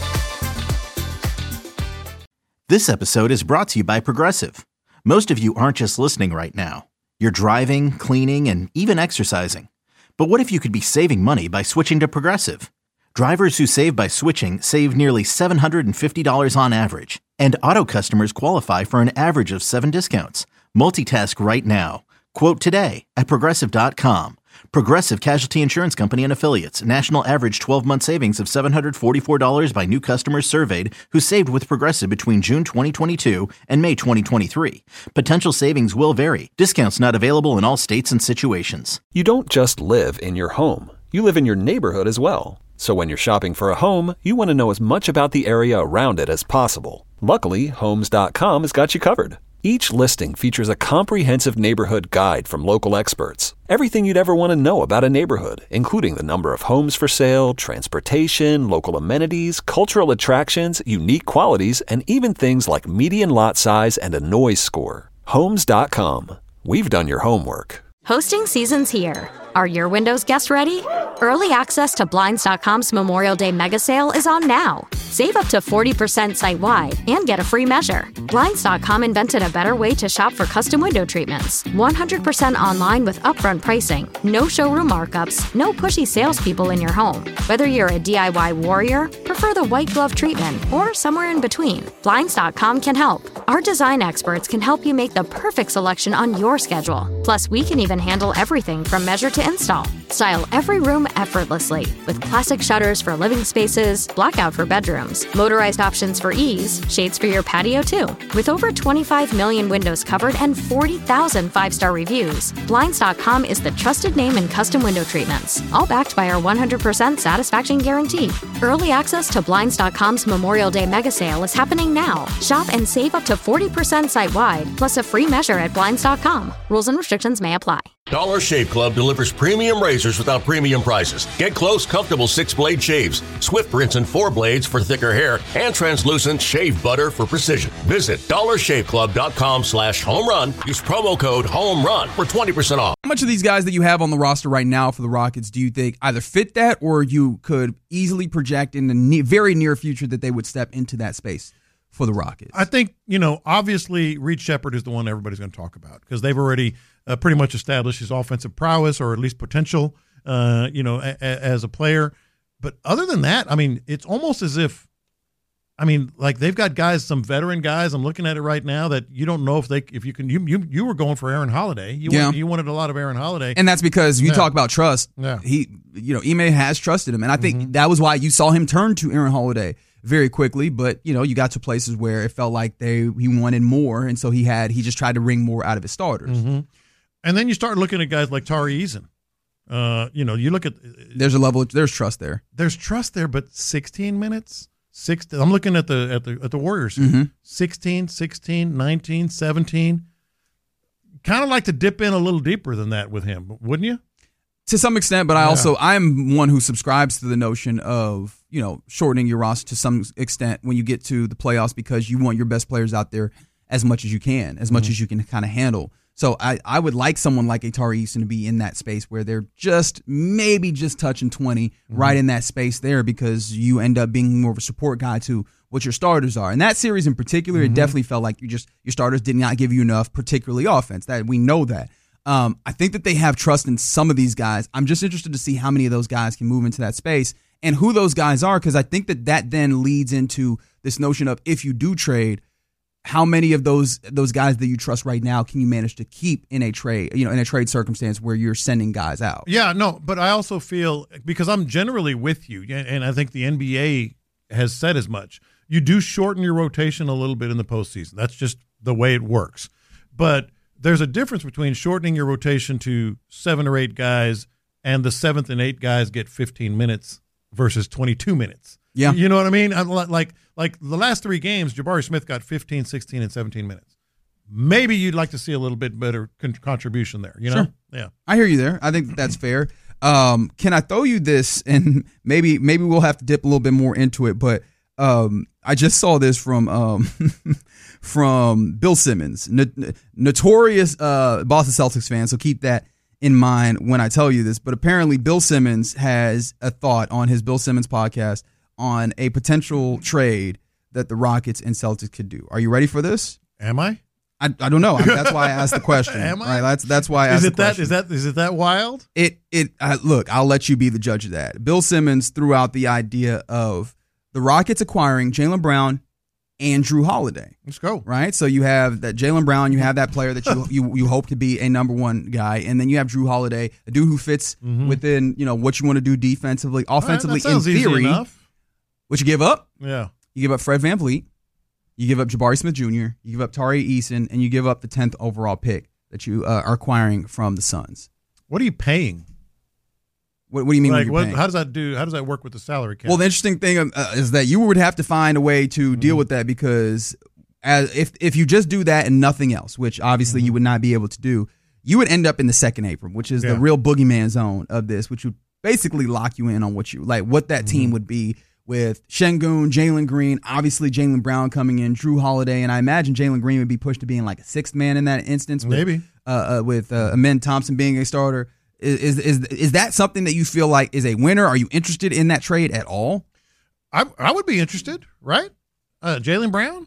Speaker 3: This episode is brought to you by Progressive. Most of you aren't just listening right now. You're driving, cleaning, and even exercising. But what if you could be saving money by switching to Progressive? Drivers who save by switching save nearly seven hundred fifty dollars on average. And auto customers qualify for an average of seven discounts. Multitask right now. Quote today at Progressive dot com. Progressive Casualty Insurance Company and Affiliates. National average twelve-month savings of seven hundred forty-four dollars by new customers surveyed who saved with Progressive between June twenty twenty-two and May twenty twenty-three. Potential savings will vary. Discounts not available in all states and situations.
Speaker 4: You don't just live in your home. You live in your neighborhood as well. So when you're shopping for a home, you want to know as much about the area around it as possible. Luckily, Homes dot com has got you covered. Each listing features a comprehensive neighborhood guide from local experts. Everything you'd ever want to know about a neighborhood, including the number of homes for sale, transportation, local amenities, cultural attractions, unique qualities, and even things like median lot size and a noise score. Homes dot com. We've done your homework.
Speaker 8: Hosting season's here. Are your windows guest ready? Early access to Blinds dot com's Memorial Day mega sale is on now. Save up to forty percent site-wide and get a free measure. Blinds dot com invented a better way to shop for custom window treatments. one hundred percent online with upfront pricing, no showroom markups, no pushy salespeople in your home. Whether you're a D I Y warrior, prefer the white glove treatment, or somewhere in between, Blinds dot com can help. Our design experts can help you make the perfect selection on your schedule. Plus, we can even handle everything from measure to install. Style every room effortlessly with classic shutters for living spaces, blackout for bedrooms, motorized options for ease, shades for your patio too. With over twenty-five million windows covered and forty thousand five-star reviews, Blinds dot com is the trusted name in custom window treatments, all backed by our one hundred percent satisfaction guarantee. Early access to Blinds dot com's Memorial Day mega sale is happening now. Shop and save up to forty percent site-wide, plus a free measure at Blinds dot com. Rules and restrictions may apply.
Speaker 9: Dollar Shave Club delivers premium razors without premium prices. Get close, comfortable six-blade shaves, swift rinse and four blades for thicker hair, and translucent shave butter for precision. Visit dollar shave club dot com slash home run. Use promo code HOMERUN for twenty percent off.
Speaker 5: How much of these guys that you have on the roster right now for the Rockets do you think either fit that, or you could easily project in the ne- very near future that they would step into that space for the Rockets?
Speaker 6: I think, you know, obviously Reed Sheppard is the one everybody's going to talk about because they've already uh, pretty much established his offensive prowess, or at least potential, uh, you know, a- a- as a player. But other than that, I mean, it's almost as if, I mean, like they've got guys, some veteran guys. I'm looking at it right now that you don't know if they, if you can, you you, you were going for Aaron Holiday. You
Speaker 5: yeah.
Speaker 6: wanted, you wanted a lot of Aaron Holiday,
Speaker 5: and that's because you
Speaker 6: yeah.
Speaker 5: talk about trust.
Speaker 6: Yeah.
Speaker 5: He, you know, Ime has trusted him, and I think
Speaker 6: Mm-hmm.
Speaker 5: that was why you saw him turn to Aaron Holiday very quickly. But you know, you got to places where it felt like they he wanted more, and so he had he just tried to wring more out of his starters.
Speaker 6: Mm-hmm. And then you start looking at guys like Tari Eason. Uh, you know, you look at
Speaker 5: there's a level of, there's trust there.
Speaker 6: There's trust there, but sixteen minutes. Six, I'm looking at the at the at the Warriors.
Speaker 5: Mm-hmm.
Speaker 6: sixteen, sixteen, nineteen, seventeen. Kind of like to dip in a little deeper than that with him, wouldn't you?
Speaker 5: To some extent, but I
Speaker 6: Yeah.
Speaker 5: also I'm one who subscribes to the notion of, you know, shortening your roster to some extent when you get to the playoffs, because you want your best players out there as much as you can, as much mm-hmm. as you can kind of handle. So I, I would like someone like a Tari Eason to be in that space where they're just maybe just touching twenty mm-hmm. right in that space there, because you end up being more of a support guy to what your starters are. In that series in particular, mm-hmm. it definitely felt like you just your starters did not give you enough, particularly offense. That we know that. Um, I think that they have trust in some of these guys. I'm just interested to see how many of those guys can move into that space and who those guys are, because I think that that then leads into this notion of, if you do trade, how many of those those guys that you trust right now can you manage to keep in a trade, you know, in a trade circumstance where you're sending guys out?
Speaker 6: Yeah, no, but I also feel, because I'm generally with you, and I think the N B A has said as much, you do shorten your rotation a little bit in the postseason. That's just the way it works. But there's a difference between shortening your rotation to seven or eight guys and the seventh and eighth guys get fifteen minutes versus twenty-two minutes.
Speaker 5: Yeah.
Speaker 6: You know what I mean? I'm like, like the last three games, Jabari Smith got fifteen, sixteen, and seventeen minutes. Maybe you'd like to see a little bit better con- contribution there, you know?
Speaker 5: Sure.
Speaker 6: Yeah.
Speaker 5: I hear you there. I think that's fair. Um, can I throw you this, and maybe maybe we'll have to dip a little bit more into it, but um, I just saw this from um, from Bill Simmons, no- notorious uh, Boston Celtics fan, so keep that in mind when I tell you this. But apparently Bill Simmons has a thought on his Bill Simmons podcast on a potential trade that the Rockets and Celtics could do. Are you ready for this?
Speaker 6: Am I?
Speaker 5: I, I don't know. I mean, that's why I asked the question.
Speaker 6: Am I?
Speaker 5: Right? That's that's why I asked
Speaker 6: is it
Speaker 5: the question.
Speaker 6: That, is that is it that wild?
Speaker 5: It it uh, look. I'll let you be the judge of that. Bill Simmons threw out the idea of the Rockets acquiring Jaylen Brown and Drew Holiday.
Speaker 6: Let's go.
Speaker 5: Right. So you have that Jaylen Brown. You have that player that you you you hope to be a number one guy, and then you have Drew Holiday, a dude who fits mm-hmm. within you know what you want to do defensively, offensively.
Speaker 6: Right, that sounds
Speaker 5: in theory,
Speaker 6: easy enough.
Speaker 5: What you give up?
Speaker 6: Yeah.
Speaker 5: You give up Fred VanVleet. You give up Jabari Smith Junior You give up Tari Eason, and you give up the tenth overall pick that you uh, are acquiring from the Suns.
Speaker 6: What are you paying?
Speaker 5: What, what do you mean?
Speaker 6: Like,
Speaker 5: what,
Speaker 6: what,
Speaker 5: paying?
Speaker 6: How does that do? How does that work with the salary cap?
Speaker 5: Well, the interesting thing uh, is that you would have to find a way to mm-hmm. deal with that, because as if if you just do that and nothing else, which obviously mm-hmm. you would not be able to do, you would end up in the second apron, which is yeah. the real boogeyman zone of this, which would basically lock you in on what you like, what that mm-hmm. team would be. With Şengün, Jalen Green, obviously Jaylen Brown coming in, Drew Holiday, and I imagine Jalen Green would be pushed to being like a sixth man in that instance. With,
Speaker 6: Maybe
Speaker 5: uh, uh, with uh, Amen Thompson being a starter. Is, is is is that something that you feel like is a winner? Are you interested in that trade at all?
Speaker 6: I I would be interested, right? Uh, Jaylen Brown.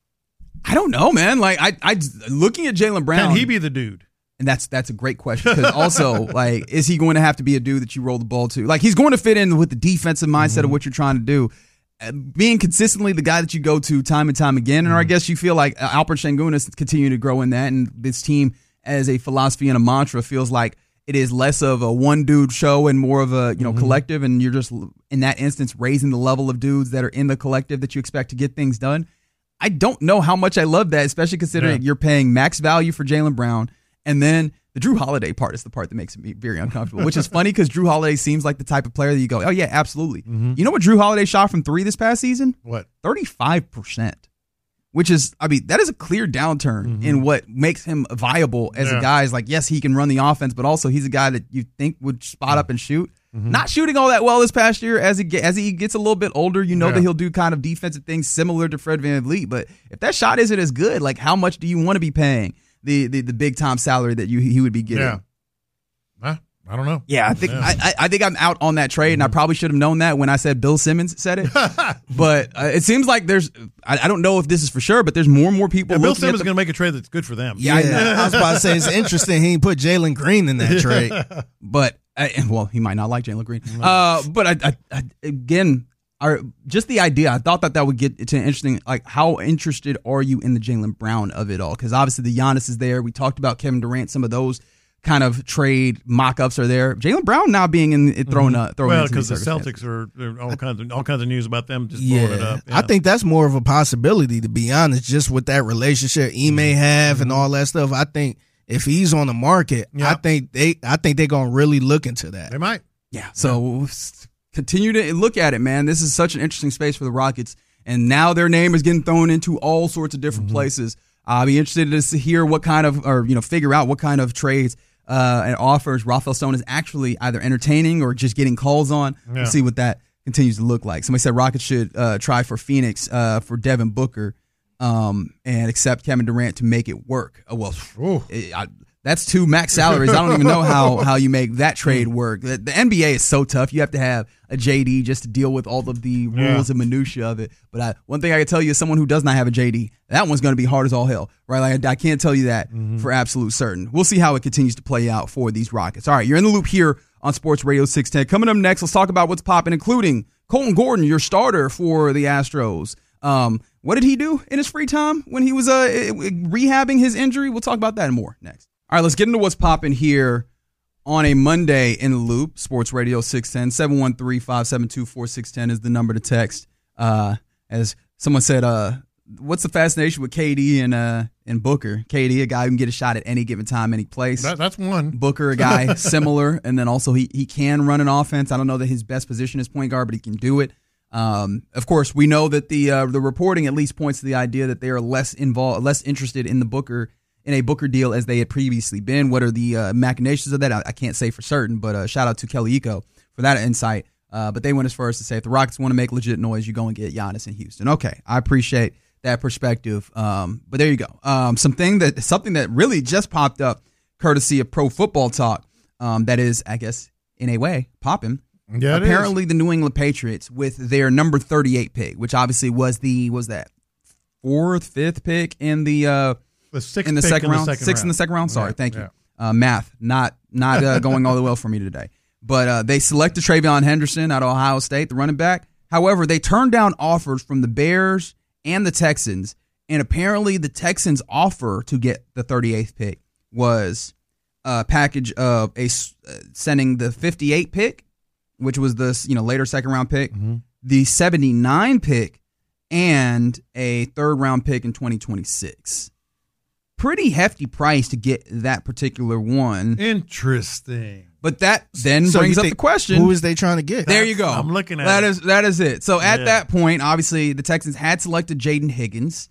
Speaker 5: I don't know, man. Like I I looking at Jaylen Brown,
Speaker 6: can he be the dude?
Speaker 5: And that's that's a great question, because also, like, is he going to have to be a dude that you roll the ball to? Like, he's going to fit in with the defensive mindset mm-hmm. of what you're trying to do. Uh, being consistently the guy that you go to time and time again, and mm-hmm. I guess you feel like uh, Alperen Şengün is continuing to grow in that, and this team as a philosophy and a mantra feels like it is less of a one-dude show and more of a you know mm-hmm. collective, and you're just, in that instance, raising the level of dudes that are in the collective that you expect to get things done. I don't know how much I love that, especially considering yeah. you're paying max value for Jaylen Brown. And then the Drew Holiday part is the part that makes me very uncomfortable, which is funny because Drew Holiday seems like the type of player that you go, oh, yeah, absolutely. Mm-hmm. You know what Drew Holiday shot from three this past season?
Speaker 6: What?
Speaker 5: thirty-five percent, which is, I mean, that is a clear downturn mm-hmm. in what makes him viable as yeah. a guy. Is like, yes, he can run the offense, but also he's a guy that you think would spot up and shoot. Mm-hmm. Not shooting all that well this past year. As he, get, as he gets a little bit older, you know yeah. that he'll do kind of defensive things similar to Fred VanVleet. But if that shot isn't as good, like, how much do you want to be paying the the, the big time salary that you he would be getting?
Speaker 6: Yeah, huh? I don't know.
Speaker 5: Yeah, I think yeah. I, I think I'm out on that trade, mm-hmm. and I probably should have known that when I said Bill Simmons said it. But uh, it seems like there's I, I don't know if this is for sure, but there's more and more people.
Speaker 6: Yeah, Bill Simmons is going to make a trade that's good for them.
Speaker 7: Yeah, yeah. I was about to say it's interesting he put Jalen Green in that trade,
Speaker 5: but I, well, he might not like Jalen Green. Uh, but I, I, I again. Are just the idea. I thought that that would get to an interesting, like, how interested are you in the Jaylen Brown of it all? Because obviously the Giannis is there. We talked about Kevin Durant. Some of those kind of trade mock-ups are there. Jaylen Brown now being in it, thrown
Speaker 6: mm-hmm.
Speaker 5: up. Thrown
Speaker 6: well, because the Celtics are all kinds of all kinds of news about them just blowing
Speaker 7: yeah.
Speaker 6: it up. Yeah.
Speaker 7: I think that's more of a possibility, to be honest. Just with that relationship he may have mm-hmm. and all that stuff. I think if he's on the market, yeah. I think they, I think they're gonna really look into that.
Speaker 6: They might.
Speaker 5: Yeah. So. Continue to look at it, man. This is such an interesting space for the Rockets, and now their name is getting thrown into all sorts of different mm-hmm. places. I'll be interested to hear what kind of, or you know, figure out what kind of trades uh, and offers Rafael Stone is actually either entertaining or just getting calls on. Yeah. We'll see what that continues to look like. Somebody said Rockets should uh, try for Phoenix uh, for Devin Booker. um, and accept Kevin Durant to make it work. Oh, well, it, I, that's two max salaries. I don't even know how how you make that trade work. The, the N B A is so tough. You have to have a J D just to deal with all of the rules yeah. and minutia of it. But I, one thing I can tell you is someone who does not have a J D, that one's going to be hard as all hell, right? Like I, I can't tell you that mm-hmm. for absolute certain. We'll see how it continues to play out for these Rockets. All right, you're in the loop here on Sports Radio six ten. Coming up next, let's talk about what's popping, including Colton Gordon, your starter for the Astros. Um, what did he do in his free time when he was uh, rehabbing his injury? We'll talk about that and more next. All right, let's get into what's popping here on a Monday in the Loop. Sports Radio six ten, seven one three, five seven two, four six one zero is the number to text. Uh, as someone said, uh, what's the fascination with K D and uh, and Booker? K D, a guy who can get a shot at any given time, any place.
Speaker 6: That, that's one.
Speaker 5: Booker, a guy similar, and then also he he can run an offense. I don't know that his best position is point guard, but he can do it. Um, of course, we know that the uh, the reporting at least points to the idea that they are less involved, less interested in the Booker. in a Booker deal as they had previously been. What are the uh, machinations of that? I, I can't say for certain, but uh, shout out to Kelly Iko for that insight. Uh, but they went as far as to say if the Rockets want to make legit noise, you go and get Giannis in Houston. Okay, I appreciate that perspective. Um, but there you go. Um, something that something that really just popped up, courtesy of Pro Football Talk. Um, that is, I guess, in a way, popping.
Speaker 6: Yeah,
Speaker 5: apparently, the New England Patriots with their number thirty-eight pick, which obviously was the was that fourth, fifth pick in the. Uh,
Speaker 6: The sixth
Speaker 5: in the
Speaker 6: pick
Speaker 5: second
Speaker 6: in
Speaker 5: round,
Speaker 6: the second
Speaker 5: sixth
Speaker 6: round.
Speaker 5: in the second round. Sorry,
Speaker 6: yeah,
Speaker 5: thank you.
Speaker 6: Yeah.
Speaker 5: Uh, math not not uh, going all the well for me today. But uh, they selected Travion Henderson out of Ohio State, the running back. However, they turned down offers from the Bears and the Texans, and apparently the Texans' offer to get the thirty-eighth pick was a package of a uh, sending the fifty-eight pick, which was the you know later second round pick,
Speaker 6: mm-hmm.
Speaker 5: the seventy-nine pick, and a third round pick in twenty twenty-six. Pretty hefty price to get that particular one.
Speaker 6: Interesting.
Speaker 5: But that then
Speaker 7: so
Speaker 5: brings up
Speaker 7: think,
Speaker 5: the question.
Speaker 7: Who is they trying to get?
Speaker 5: There you go.
Speaker 6: I'm looking at
Speaker 5: that
Speaker 6: it.
Speaker 5: is that is it. So at
Speaker 6: yeah.
Speaker 5: that point, obviously, the Texans had selected Jaden Higgins.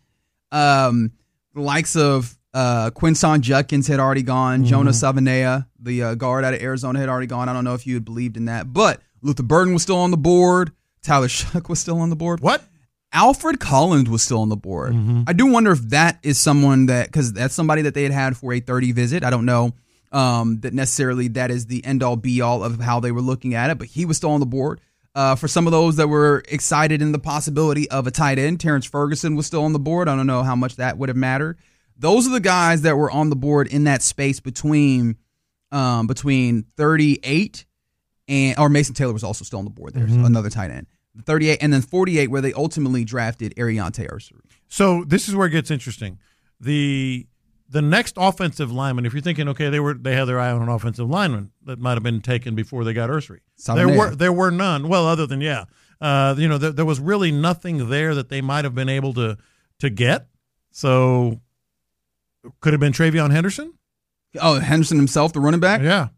Speaker 5: Um, the likes of uh, Quinson Judkins had already gone.
Speaker 6: Mm-hmm.
Speaker 5: Jonah Savanea, the uh, guard out of Arizona, had already gone. I don't know if you had believed in that. But Luther Burden was still on the board. Tyler Shuck was still on the board.
Speaker 6: What?
Speaker 5: Alfred Collins was still on the board.
Speaker 6: Mm-hmm.
Speaker 5: I do wonder if that is someone that, because that's somebody that they had had for a thirty visit. I don't know um, that necessarily that is the end all be all of how they were looking at it, but he was still on the board. Uh, for some of those that were excited in the possibility of a tight end, Terrence Ferguson was still on the board. I don't know how much that would have mattered. Those are the guys that were on the board in that space between um, between thirty-eight and, or Mason Taylor was also still on the board. There's mm-hmm. another tight end. thirty-eight and then forty-eight, where they ultimately drafted Ariante Ursary.
Speaker 6: So this is where it gets interesting. The the next offensive lineman, if you're thinking, okay, they were they had their eye on an offensive lineman that might have been taken before they got Ursary. There were there were none. Well, other than yeah, uh, you know, there, there was really nothing there that they might have been able to to get. So could have been Travion Henderson.
Speaker 5: Oh, Henderson himself, the running back.
Speaker 6: Yeah,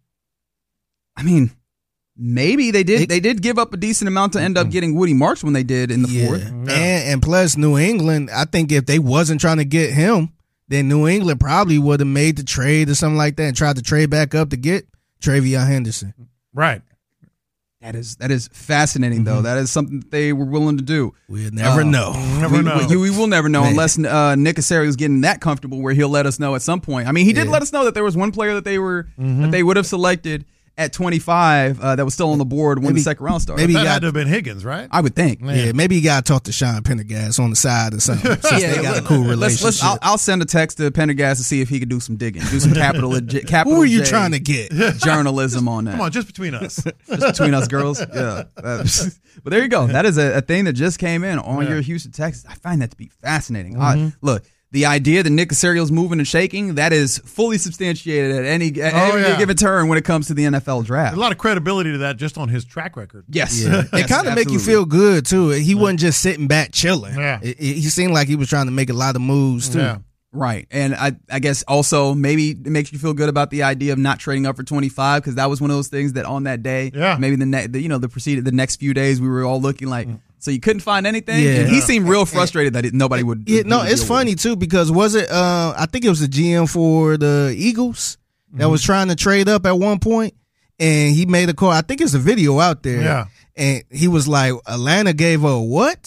Speaker 5: I mean. Maybe they did. It, they did give up a decent amount to end up getting Woody Marks when they did in the
Speaker 7: yeah.
Speaker 5: fourth.
Speaker 7: Yeah. And, and plus, New England, I think if they wasn't trying to get him, then New England probably would have made the trade or something like that and tried to trade back up to get Travion Henderson.
Speaker 6: Right.
Speaker 5: That is that is fascinating, though. Mm-hmm. That is something that they were willing to do.
Speaker 7: We'll never uh, know.
Speaker 6: Never
Speaker 5: we,
Speaker 6: know.
Speaker 5: We, we will never know
Speaker 7: Man.
Speaker 5: unless uh, Nick Caserio is getting that comfortable where he'll let us know at some point. I mean, he did
Speaker 7: yeah.
Speaker 5: let us know that there was one player that they were
Speaker 6: mm-hmm.
Speaker 5: that they would have selected at twenty-five uh, that was still on the board when
Speaker 7: maybe,
Speaker 5: the second round started.
Speaker 7: Maybe
Speaker 6: that
Speaker 7: he got,
Speaker 6: had to have been Higgins, right?
Speaker 5: I would think.
Speaker 7: Man. Yeah, maybe you got to talk to Sean Pendergast on the side or something since
Speaker 5: yeah,
Speaker 7: they got
Speaker 5: let,
Speaker 7: a cool
Speaker 5: let's,
Speaker 7: relationship.
Speaker 5: let's, I'll, I'll send a text to Pendergast to see if he could do some digging, do some capital, capital
Speaker 7: Who are you
Speaker 5: J
Speaker 7: trying to get?
Speaker 5: Journalism on that.
Speaker 6: Come on, just between us.
Speaker 5: Just between us girls. Yeah. But there you go. That is a, a thing that just came in on
Speaker 6: yeah.
Speaker 5: your Houston Texans. I find that to be fascinating.
Speaker 6: Mm-hmm.
Speaker 5: I, look, the idea that Nick Caserio's moving and shaking, that is fully substantiated at any, at
Speaker 6: Oh,
Speaker 5: any
Speaker 6: yeah.
Speaker 5: given turn when it comes to the N F L draft.
Speaker 6: There's a lot of credibility to that just on his track record.
Speaker 5: Yes.
Speaker 7: Yeah.
Speaker 5: Yes,
Speaker 7: It kind of make you
Speaker 5: absolutely.
Speaker 7: feel good, too. He wasn't just sitting back chilling.
Speaker 6: Yeah.
Speaker 7: It, it, he seemed like he was trying to make a lot of moves, too.
Speaker 6: Yeah.
Speaker 5: Right. And I, I guess also maybe it makes you feel good about the idea of not trading up for twenty-five, because that was one of those things that on that day,
Speaker 6: Yeah.
Speaker 5: maybe the, ne- the you know the preceded the next few days we were all looking like, so you couldn't find anything.
Speaker 7: Yeah.
Speaker 5: And he seemed real frustrated that it, nobody would.
Speaker 7: Yeah, no,
Speaker 5: would
Speaker 7: it's
Speaker 5: deal
Speaker 7: funny,
Speaker 5: with
Speaker 7: too, because was it, uh, I think it was the G M for the Eagles that
Speaker 6: Mm-hmm.
Speaker 7: was trying to trade up at one point, and he made a call. I think it's a video out there.
Speaker 6: Yeah.
Speaker 7: And he was like, Atlanta gave a what?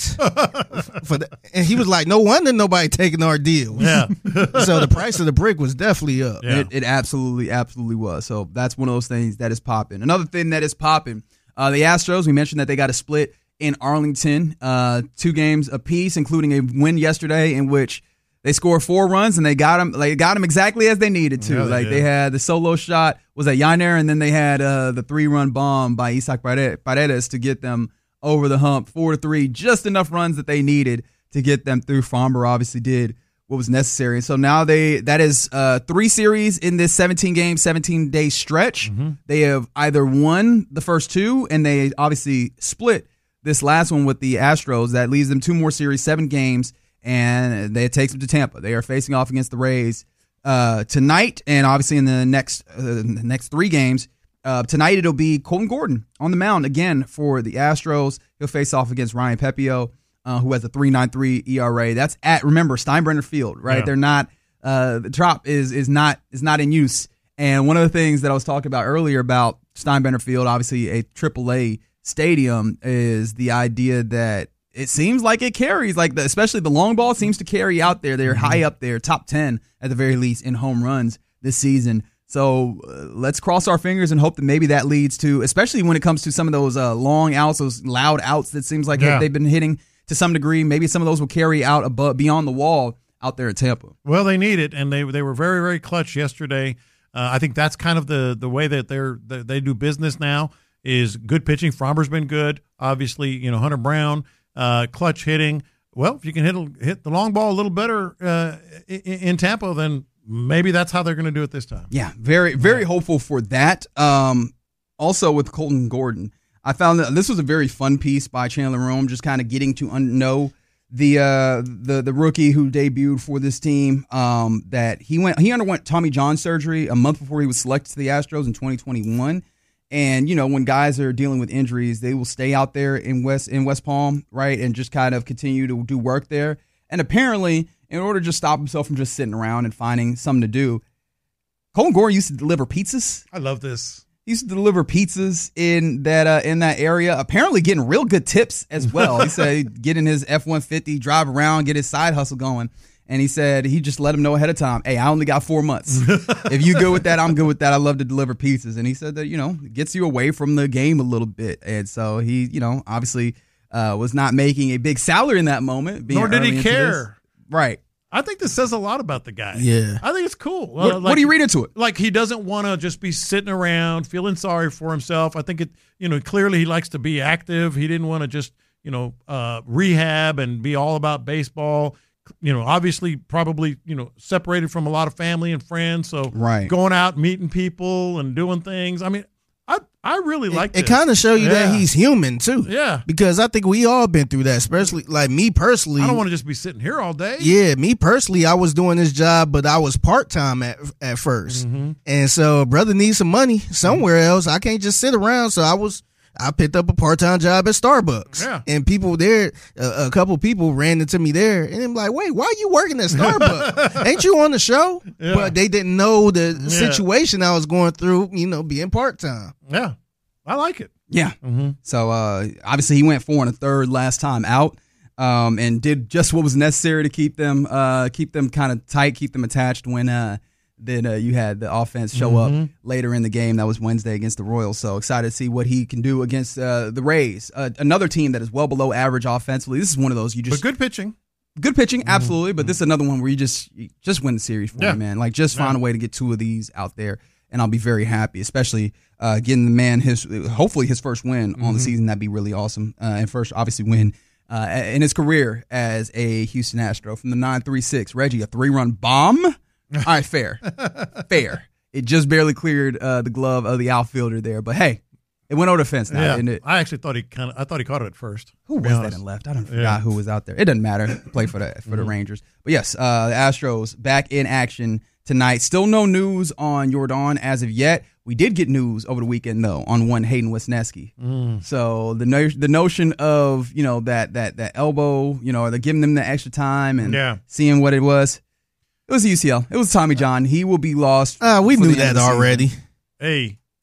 Speaker 7: For the, and he was like, no wonder nobody taking our deal.
Speaker 6: Yeah.
Speaker 7: So the price of the brick was definitely up.
Speaker 6: Yeah.
Speaker 5: It, it absolutely, absolutely was. So that's one of those things that is popping. Another thing that is popping, uh, the Astros, we mentioned that they got a split in Arlington, uh, two games apiece, including a win yesterday in which they scored four runs and they got them. They got them exactly as they needed to.
Speaker 6: Yeah, they
Speaker 5: like
Speaker 6: did.
Speaker 5: they had the solo shot was at Yainer, and then they had uh, the three-run bomb by Isaac Paredes to get them over the hump, four to three. Just enough runs that they needed to get them through. Framber obviously did what was necessary. So now they that is uh, three series in this seventeen-game, seventeen-day stretch.
Speaker 6: Mm-hmm.
Speaker 5: They have either won the first two, and they obviously split this last one with the Astros. That leaves them two more series, seven games. And it takes them to Tampa. They are facing off against the Rays uh, tonight, and obviously in the next uh, the next three games. Uh, tonight it'll be Colton Gordon on the mound again for the Astros. He'll face off against Ryan Pepio, uh, who has a three point nine three E R A. That's at remember Steinbrenner Field, right?
Speaker 6: Yeah.
Speaker 5: They're not uh, the Trop is is not is not in use. And one of the things that I was talking about earlier about Steinbrenner Field, obviously a triple A stadium, is the idea that it seems like it carries, like the, especially the long ball seems to carry out there. They're
Speaker 6: Mm-hmm.
Speaker 5: high up there, top ten at the very least in home runs this season. So uh, let's cross our fingers and hope that maybe that leads to, especially when it comes to some of those uh, long outs, those loud outs that seems like
Speaker 6: Yeah.
Speaker 5: they've been hitting to some degree. Maybe some of those will carry out above, beyond the wall out there at Tampa.
Speaker 6: Well, they need it, and they they were very, very clutch yesterday. Uh, I think that's kind of the the way that they're that they do business now is good pitching. Framber's been good, obviously. You know, Hunter Brown. Uh, clutch hitting. Well, if you can hit hit the long ball a little better uh, in, in Tampa, then maybe that's how they're going to do it this time.
Speaker 5: Yeah, very, very hopeful for that. Um, also with Colton Gordon, I found that this was a very fun piece by Chandler Rome, just kind of getting to un- know the uh, the the rookie who debuted for this team. Um, that he went he underwent Tommy John surgery a month before he was selected to the Astros in twenty twenty-one. And, you know, when guys are dealing with injuries, they will stay out there in West in West Palm, right, and just kind of continue to do work there. And apparently, in order to just stop himself from just sitting around and finding something to do, Colton Gordon used to deliver pizzas.
Speaker 6: I love this.
Speaker 5: He used to deliver pizzas in that uh, in that area, apparently getting real good tips as well. He said he'd get in his F one fifty, drive around, get his side hustle going. And he said he just let him know ahead of time, hey, I only got four months. If you good with that, I'm good with that. I love to deliver pizzas. And he said that, you know, it gets you away from the game a little bit. And so he, you know, obviously uh, was not making a big salary in that moment. Being
Speaker 6: Nor did
Speaker 5: early
Speaker 6: he
Speaker 5: into this.
Speaker 6: care.
Speaker 5: Right.
Speaker 6: I think this says a lot about the guy.
Speaker 7: Yeah.
Speaker 6: I think it's cool.
Speaker 5: What,
Speaker 6: Uh, like,
Speaker 5: what do you read into it?
Speaker 6: Like he doesn't want to just be sitting around feeling sorry for himself. I think it, you know, clearly he likes to be active. He didn't want to just, you know, uh, rehab and be all about baseball. You know, obviously probably, you know, separated from a lot of family and friends. So
Speaker 5: Right.
Speaker 6: going out, meeting people and doing things. I mean, I I really like
Speaker 7: It
Speaker 6: this.
Speaker 7: kind of show you
Speaker 6: Yeah.
Speaker 7: that he's human too.
Speaker 6: Yeah.
Speaker 7: Because I think we all been through that, especially like me personally.
Speaker 6: I don't want to just be sitting here all day.
Speaker 7: Yeah, me personally, I was doing this job, but I was part time at at 1st
Speaker 6: Mm-hmm.
Speaker 7: and so brother needs some money somewhere else. I can't just sit around, so I was. I picked up a part time job at Starbucks,
Speaker 6: Yeah.
Speaker 7: and people there, uh, a couple people ran into me there, and I'm like, "Wait, why are you working at Starbucks? Ain't you on the show?"
Speaker 6: Yeah.
Speaker 7: But they didn't know the
Speaker 6: Yeah.
Speaker 7: situation I was going through. You know, being part time.
Speaker 6: Yeah. I like it.
Speaker 5: Yeah.
Speaker 6: Mm-hmm.
Speaker 5: So uh, obviously he went four and a third last time out, um, and did just what was necessary to keep them uh, keep them kind of tight, keep them attached when uh, then uh, you had the offense show
Speaker 6: Mm-hmm.
Speaker 5: up later in the game. That was Wednesday against the Royals. So excited to see what he can do against uh, the Rays, uh, another team that is well below average offensively. This is one of those you just
Speaker 6: But good pitching.
Speaker 5: good pitching, absolutely. But this is another one where you just you just win the series for
Speaker 6: Yeah.
Speaker 5: me, man. Like just find
Speaker 6: Yeah.
Speaker 5: a way to get two of these out there, and I'll be very happy. Especially uh, getting the man his hopefully his first win on the season. That'd be really awesome. Uh, and first, obviously, win uh, in his career as a Houston Astro from the nine three six. Reggie, a three run bomb. All right, fair, fair. It just barely cleared uh, the glove of the outfielder there, but hey, it went over the fence now,
Speaker 6: Yeah.
Speaker 5: didn't it?
Speaker 6: I actually thought he kind of I thought he caught it at first.
Speaker 5: Who
Speaker 6: to be
Speaker 5: was that
Speaker 6: honest.
Speaker 5: in left? I don't
Speaker 6: Yeah.
Speaker 5: forgot who was out there. It doesn't matter. Play for the for the Rangers. But yes, uh, the Astros back in action tonight. Still no news on Yordan as of yet. We did get news over the weekend though on one Hayden Wesneski.
Speaker 6: Mm.
Speaker 5: So the no, the notion of you know that that that elbow, you know, they're giving them the extra time and
Speaker 6: Yeah.
Speaker 5: seeing what it was. It was U C L. It was Tommy John. He will be lost.
Speaker 7: Uh, we
Speaker 5: for
Speaker 7: knew
Speaker 5: the end
Speaker 7: that
Speaker 5: of the season.
Speaker 7: already.
Speaker 6: Hey,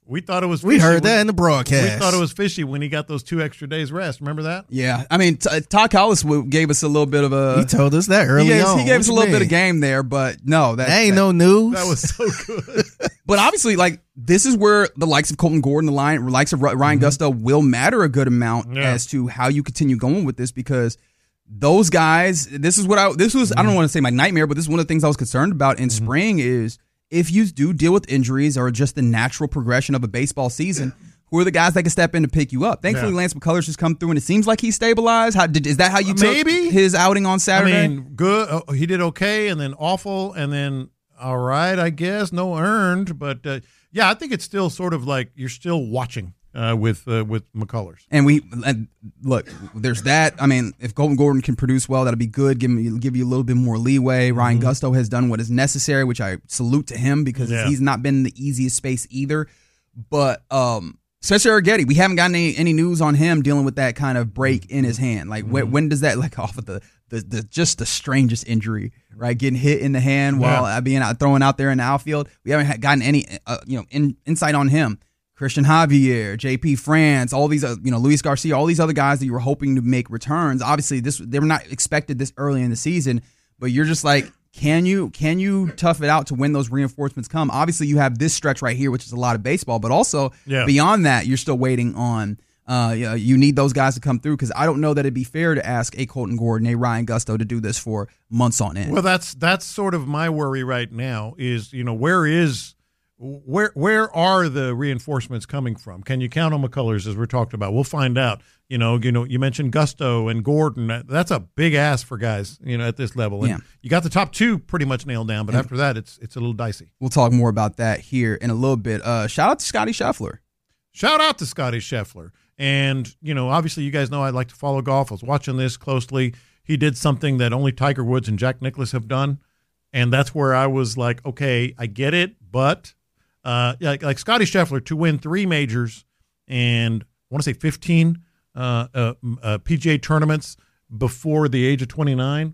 Speaker 6: We thought it was fishy.
Speaker 7: We heard
Speaker 6: when,
Speaker 7: that in the broadcast.
Speaker 6: We thought it was fishy when he got those two extra days rest. Remember that?
Speaker 5: Yeah. I mean, t- Todd Collis gave us a little bit of a...
Speaker 7: He told us that early
Speaker 5: he gave,
Speaker 7: on.
Speaker 5: He gave
Speaker 7: What
Speaker 5: us a
Speaker 7: you
Speaker 5: little
Speaker 7: mean?
Speaker 5: bit of game there, but no. That,
Speaker 7: that ain't
Speaker 5: that,
Speaker 7: no news.
Speaker 6: That was so good.
Speaker 5: But obviously, like, this is where the likes of Colton Gordon, the line, likes of Ryan mm-hmm. Gusto will matter a good amount yeah. as to how you continue going with this, because those guys, this is what I, this was, mm-hmm. I don't want to say my nightmare, but this is one of the things I was concerned about in mm-hmm. spring is if you do deal with injuries or just the natural progression of a baseball season, who are the guys that can step in to pick you up? Thankfully, yeah. Lance McCullers has come through, and it seems like he's stabilized. How did, is that how you took
Speaker 6: Maybe.
Speaker 5: his outing on Saturday?
Speaker 6: I mean, good. Oh, he did okay, and then awful, and then all right, I guess. No earned, but uh, yeah, I think it's still sort of like you're still watching uh, with uh, with McCullers.
Speaker 5: And we and look, there's that. I mean, if Colton Gordon can produce well, that'll be good. Give me give you a little bit more leeway. Ryan mm-hmm. Gusto has done what is necessary, which I salute to him because yeah. he's not been in the easiest space either. But um. Especially Arrighetti, we haven't gotten any, any news on him dealing with that kind of break in his hand. Like, mm-hmm. when, when does that, like, off of the, the, the just the strangest injury, right? Getting hit in the hand while yeah. being out, throwing out there in the outfield. We haven't gotten any, uh, you know, in, insight on him. Christian Javier, J P France, all these, uh, you know, Luis Garcia, all these other guys that you were hoping to make returns. Obviously, this they were not expected this early in the season, but you're just like, Can you can you tough it out to when those reinforcements come? Obviously, you have this stretch right here, which is a lot of baseball, but also yeah. beyond that, you're still waiting on. Uh, you, know, you need those guys to come through because I don't know that it'd be fair to ask a Colton Gordon, a Ryan Gusto to do this for months on end.
Speaker 6: Well, that's that's sort of my worry right now. Is you know where is where where are the reinforcements coming from? Can you count on McCullers as we're talking about? We'll find out. You know, you know, you mentioned Gusto and Gordon. That's a big ask for guys, you know, at this level. And
Speaker 5: yeah.
Speaker 6: you got the top two pretty much nailed down, but
Speaker 5: yeah.
Speaker 6: after that, it's it's a little dicey.
Speaker 5: We'll talk more about that here in a little bit. Uh, shout out to Scotty Scheffler.
Speaker 6: Shout out to Scotty Scheffler. And, you know, obviously you guys know I like to follow golf. I was watching this closely. He did something that only Tiger Woods and Jack Nicklaus have done. And that's where I was like, okay, I get it. But uh, like, like Scotty Scheffler to win three majors and I want to say fifteen Uh, uh, uh, P G A tournaments before the age of twenty-nine.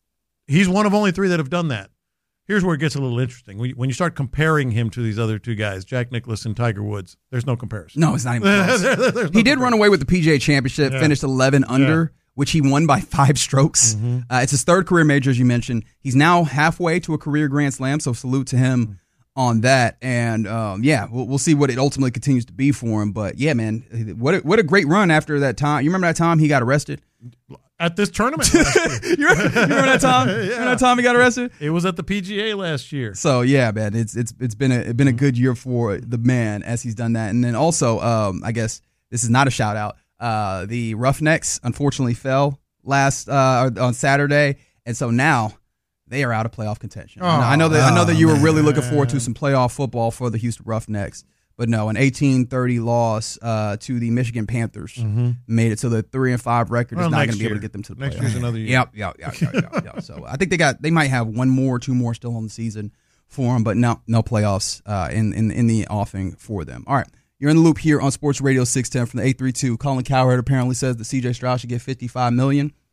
Speaker 6: He's one of only three that have done that. Here's where it gets a little interesting. When you start comparing him to these other two guys, Jack Nicklaus and Tiger Woods, there's no comparison.
Speaker 5: No, it's not even close. there, there, no he did run away with the P G A Championship, yeah. finished eleven under, yeah. which he won by five strokes. Mm-hmm. Uh, it's his third career major, as you mentioned. He's now halfway to a career Grand Slam, so salute to him. Mm-hmm. on that, and um, yeah, we'll, we'll see what it ultimately continues to be for him. But yeah, man, what a, what a great run after that time. You remember that time he got arrested
Speaker 6: at this tournament last year?
Speaker 5: you, remember, you remember that time? yeah. Remember that time he got arrested?
Speaker 6: It was at the P G A last year.
Speaker 5: So yeah, man, it's it's it's been a it's been a good year for the man as he's done that. And then also, um, I guess this is not a shout out. Uh, the Roughnecks unfortunately fell last uh, on Saturday, and so now they are out of playoff contention. Oh, I know that oh, I know that you were really looking forward to some playoff football for the Houston Roughnecks, but no, an eighteen thirty loss uh, to the Michigan Panthers mm-hmm. made it so the three and five record
Speaker 6: well,
Speaker 5: is not going to be
Speaker 6: year.
Speaker 5: able to get them to the
Speaker 6: next
Speaker 5: playoffs.
Speaker 6: Next year's another year.
Speaker 5: Yep, yep, yep, yep, yep, yep. So I think they got they might have one more, two more still on the season for them, but no, no playoffs uh, in in in the offing for them. All right. You're in the loop here on Sports Radio six ten from the eight three two. Colin Cowherd apparently says that C J Stroud should get fifty-five million dollars.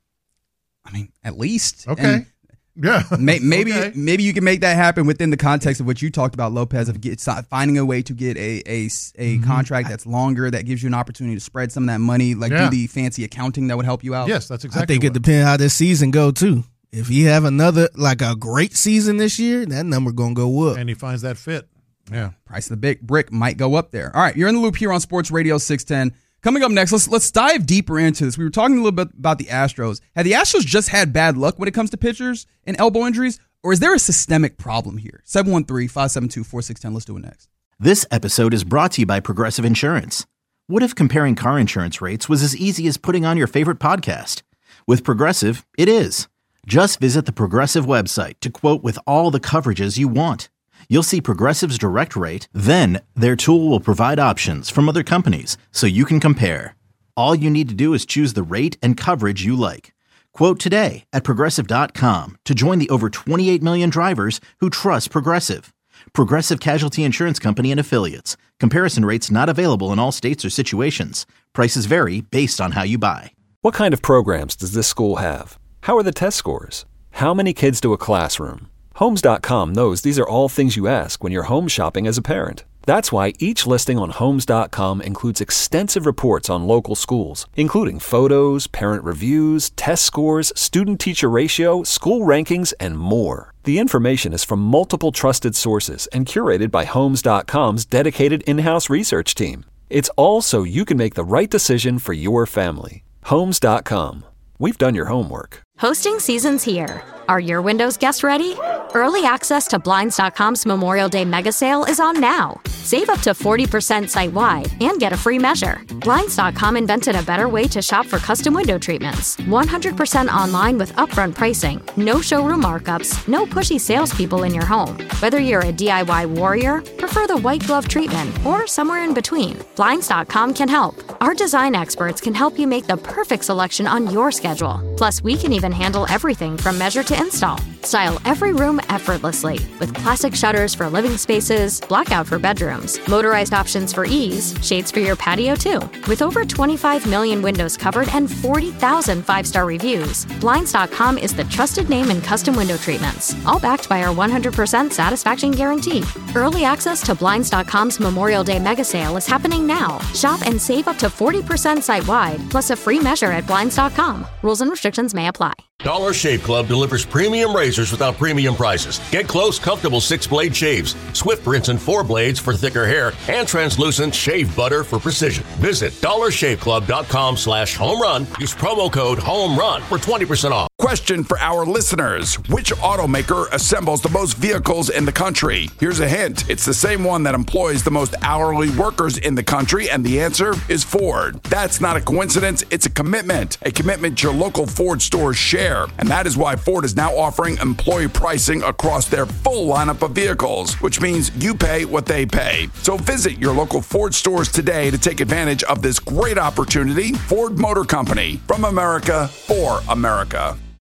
Speaker 5: I mean, at least.
Speaker 6: Okay.
Speaker 5: And
Speaker 6: yeah.
Speaker 5: may, maybe
Speaker 6: okay.
Speaker 5: maybe you can make that happen within the context of what you talked about, Lopez, of get, finding a way to get a a, a mm-hmm. contract that's longer, that gives you an opportunity to spread some of that money, like yeah. do the fancy accounting that would help you out.
Speaker 6: Yes, that's exactly
Speaker 7: I think
Speaker 6: what.
Speaker 7: it depends how this season go, too. If he have another, like a great season this year, that number going to go up.
Speaker 6: And he finds that fit. Yeah.
Speaker 5: Price of the big brick might go up there. All right, you're in the loop here on Sports Radio six ten. Coming up next, let's let's dive deeper into this. We were talking a little bit about the Astros. Have the Astros just had bad luck when it comes to pitchers and elbow injuries, or is there a systemic problem here? seven one three, five seven two, four six one zero. Let's do it next.
Speaker 3: This episode is brought to you by Progressive Insurance. What if comparing car insurance rates was as easy as putting on your favorite podcast? With Progressive, it is. Just visit the Progressive website to quote with all the coverages you want. You'll see Progressive's direct rate, then their tool will provide options from other companies so you can compare. All you need to do is choose the rate and coverage you like. Quote today at Progressive dot com to join the over twenty-eight million drivers who trust Progressive. Progressive Casualty Insurance Company and Affiliates. Comparison rates not available in all states or situations. Prices vary based on how you buy.
Speaker 4: What kind of programs does this school have? How are the test scores? How many kids to a classroom? Homes dot com knows these are all things you ask when you're home shopping as a parent. That's why each listing on Homes dot com includes extensive reports on local schools, including photos, parent reviews, test scores, student-teacher ratio, school rankings, and more. The information is from multiple trusted sources and curated by Homes dot com's dedicated in-house research team. It's all so you can make the right decision for your family. Homes dot com. We've done your homework.
Speaker 8: Hosting season's here. Are your windows guest ready? Early access to Blinds dot com's Memorial Day mega sale is on now. Save up to forty percent site-wide and get a free measure. Blinds dot com invented a better way to shop for custom window treatments. one hundred percent online with upfront pricing, no showroom markups, no pushy salespeople in your home. Whether you're a D I Y warrior, prefer the white glove treatment, or somewhere in between, Blinds dot com can help. Our design experts can help you make the perfect selection on your schedule. Plus, we can even handle everything from measure to install. Style every room effortlessly with classic shutters for living spaces, blackout for bedrooms, motorized options for ease, shades for your patio too. With over twenty-five million windows covered and forty thousand five-star reviews, Blinds dot com is the trusted name in custom window treatments, all backed by our one hundred percent satisfaction guarantee. Early access to Blinds dot com's Memorial Day mega sale is happening now. Shop and save up to forty percent site-wide, plus a free measure at Blinds dot com. Rules and restrictions may apply.
Speaker 9: Dollar Shave Club delivers premium razors without premium prices. Get close, comfortable six-blade shaves, swift rinse and four blades for thicker hair, and translucent shave butter for precision. Visit dollar shave club dot com slash home run. Use promo code HOMERUN for twenty percent off.
Speaker 10: Question for our listeners. Which automaker assembles the most vehicles in the country? Here's a hint. It's the same one that employs the most hourly workers in the country, and the answer is Ford. That's not a coincidence. It's a commitment. A commitment your local Ford stores share. And that is why Ford is now offering employee pricing across their full lineup of vehicles, which means you pay what they pay. So visit your local Ford stores today to take advantage of this great opportunity. Ford Motor Company, from America for America.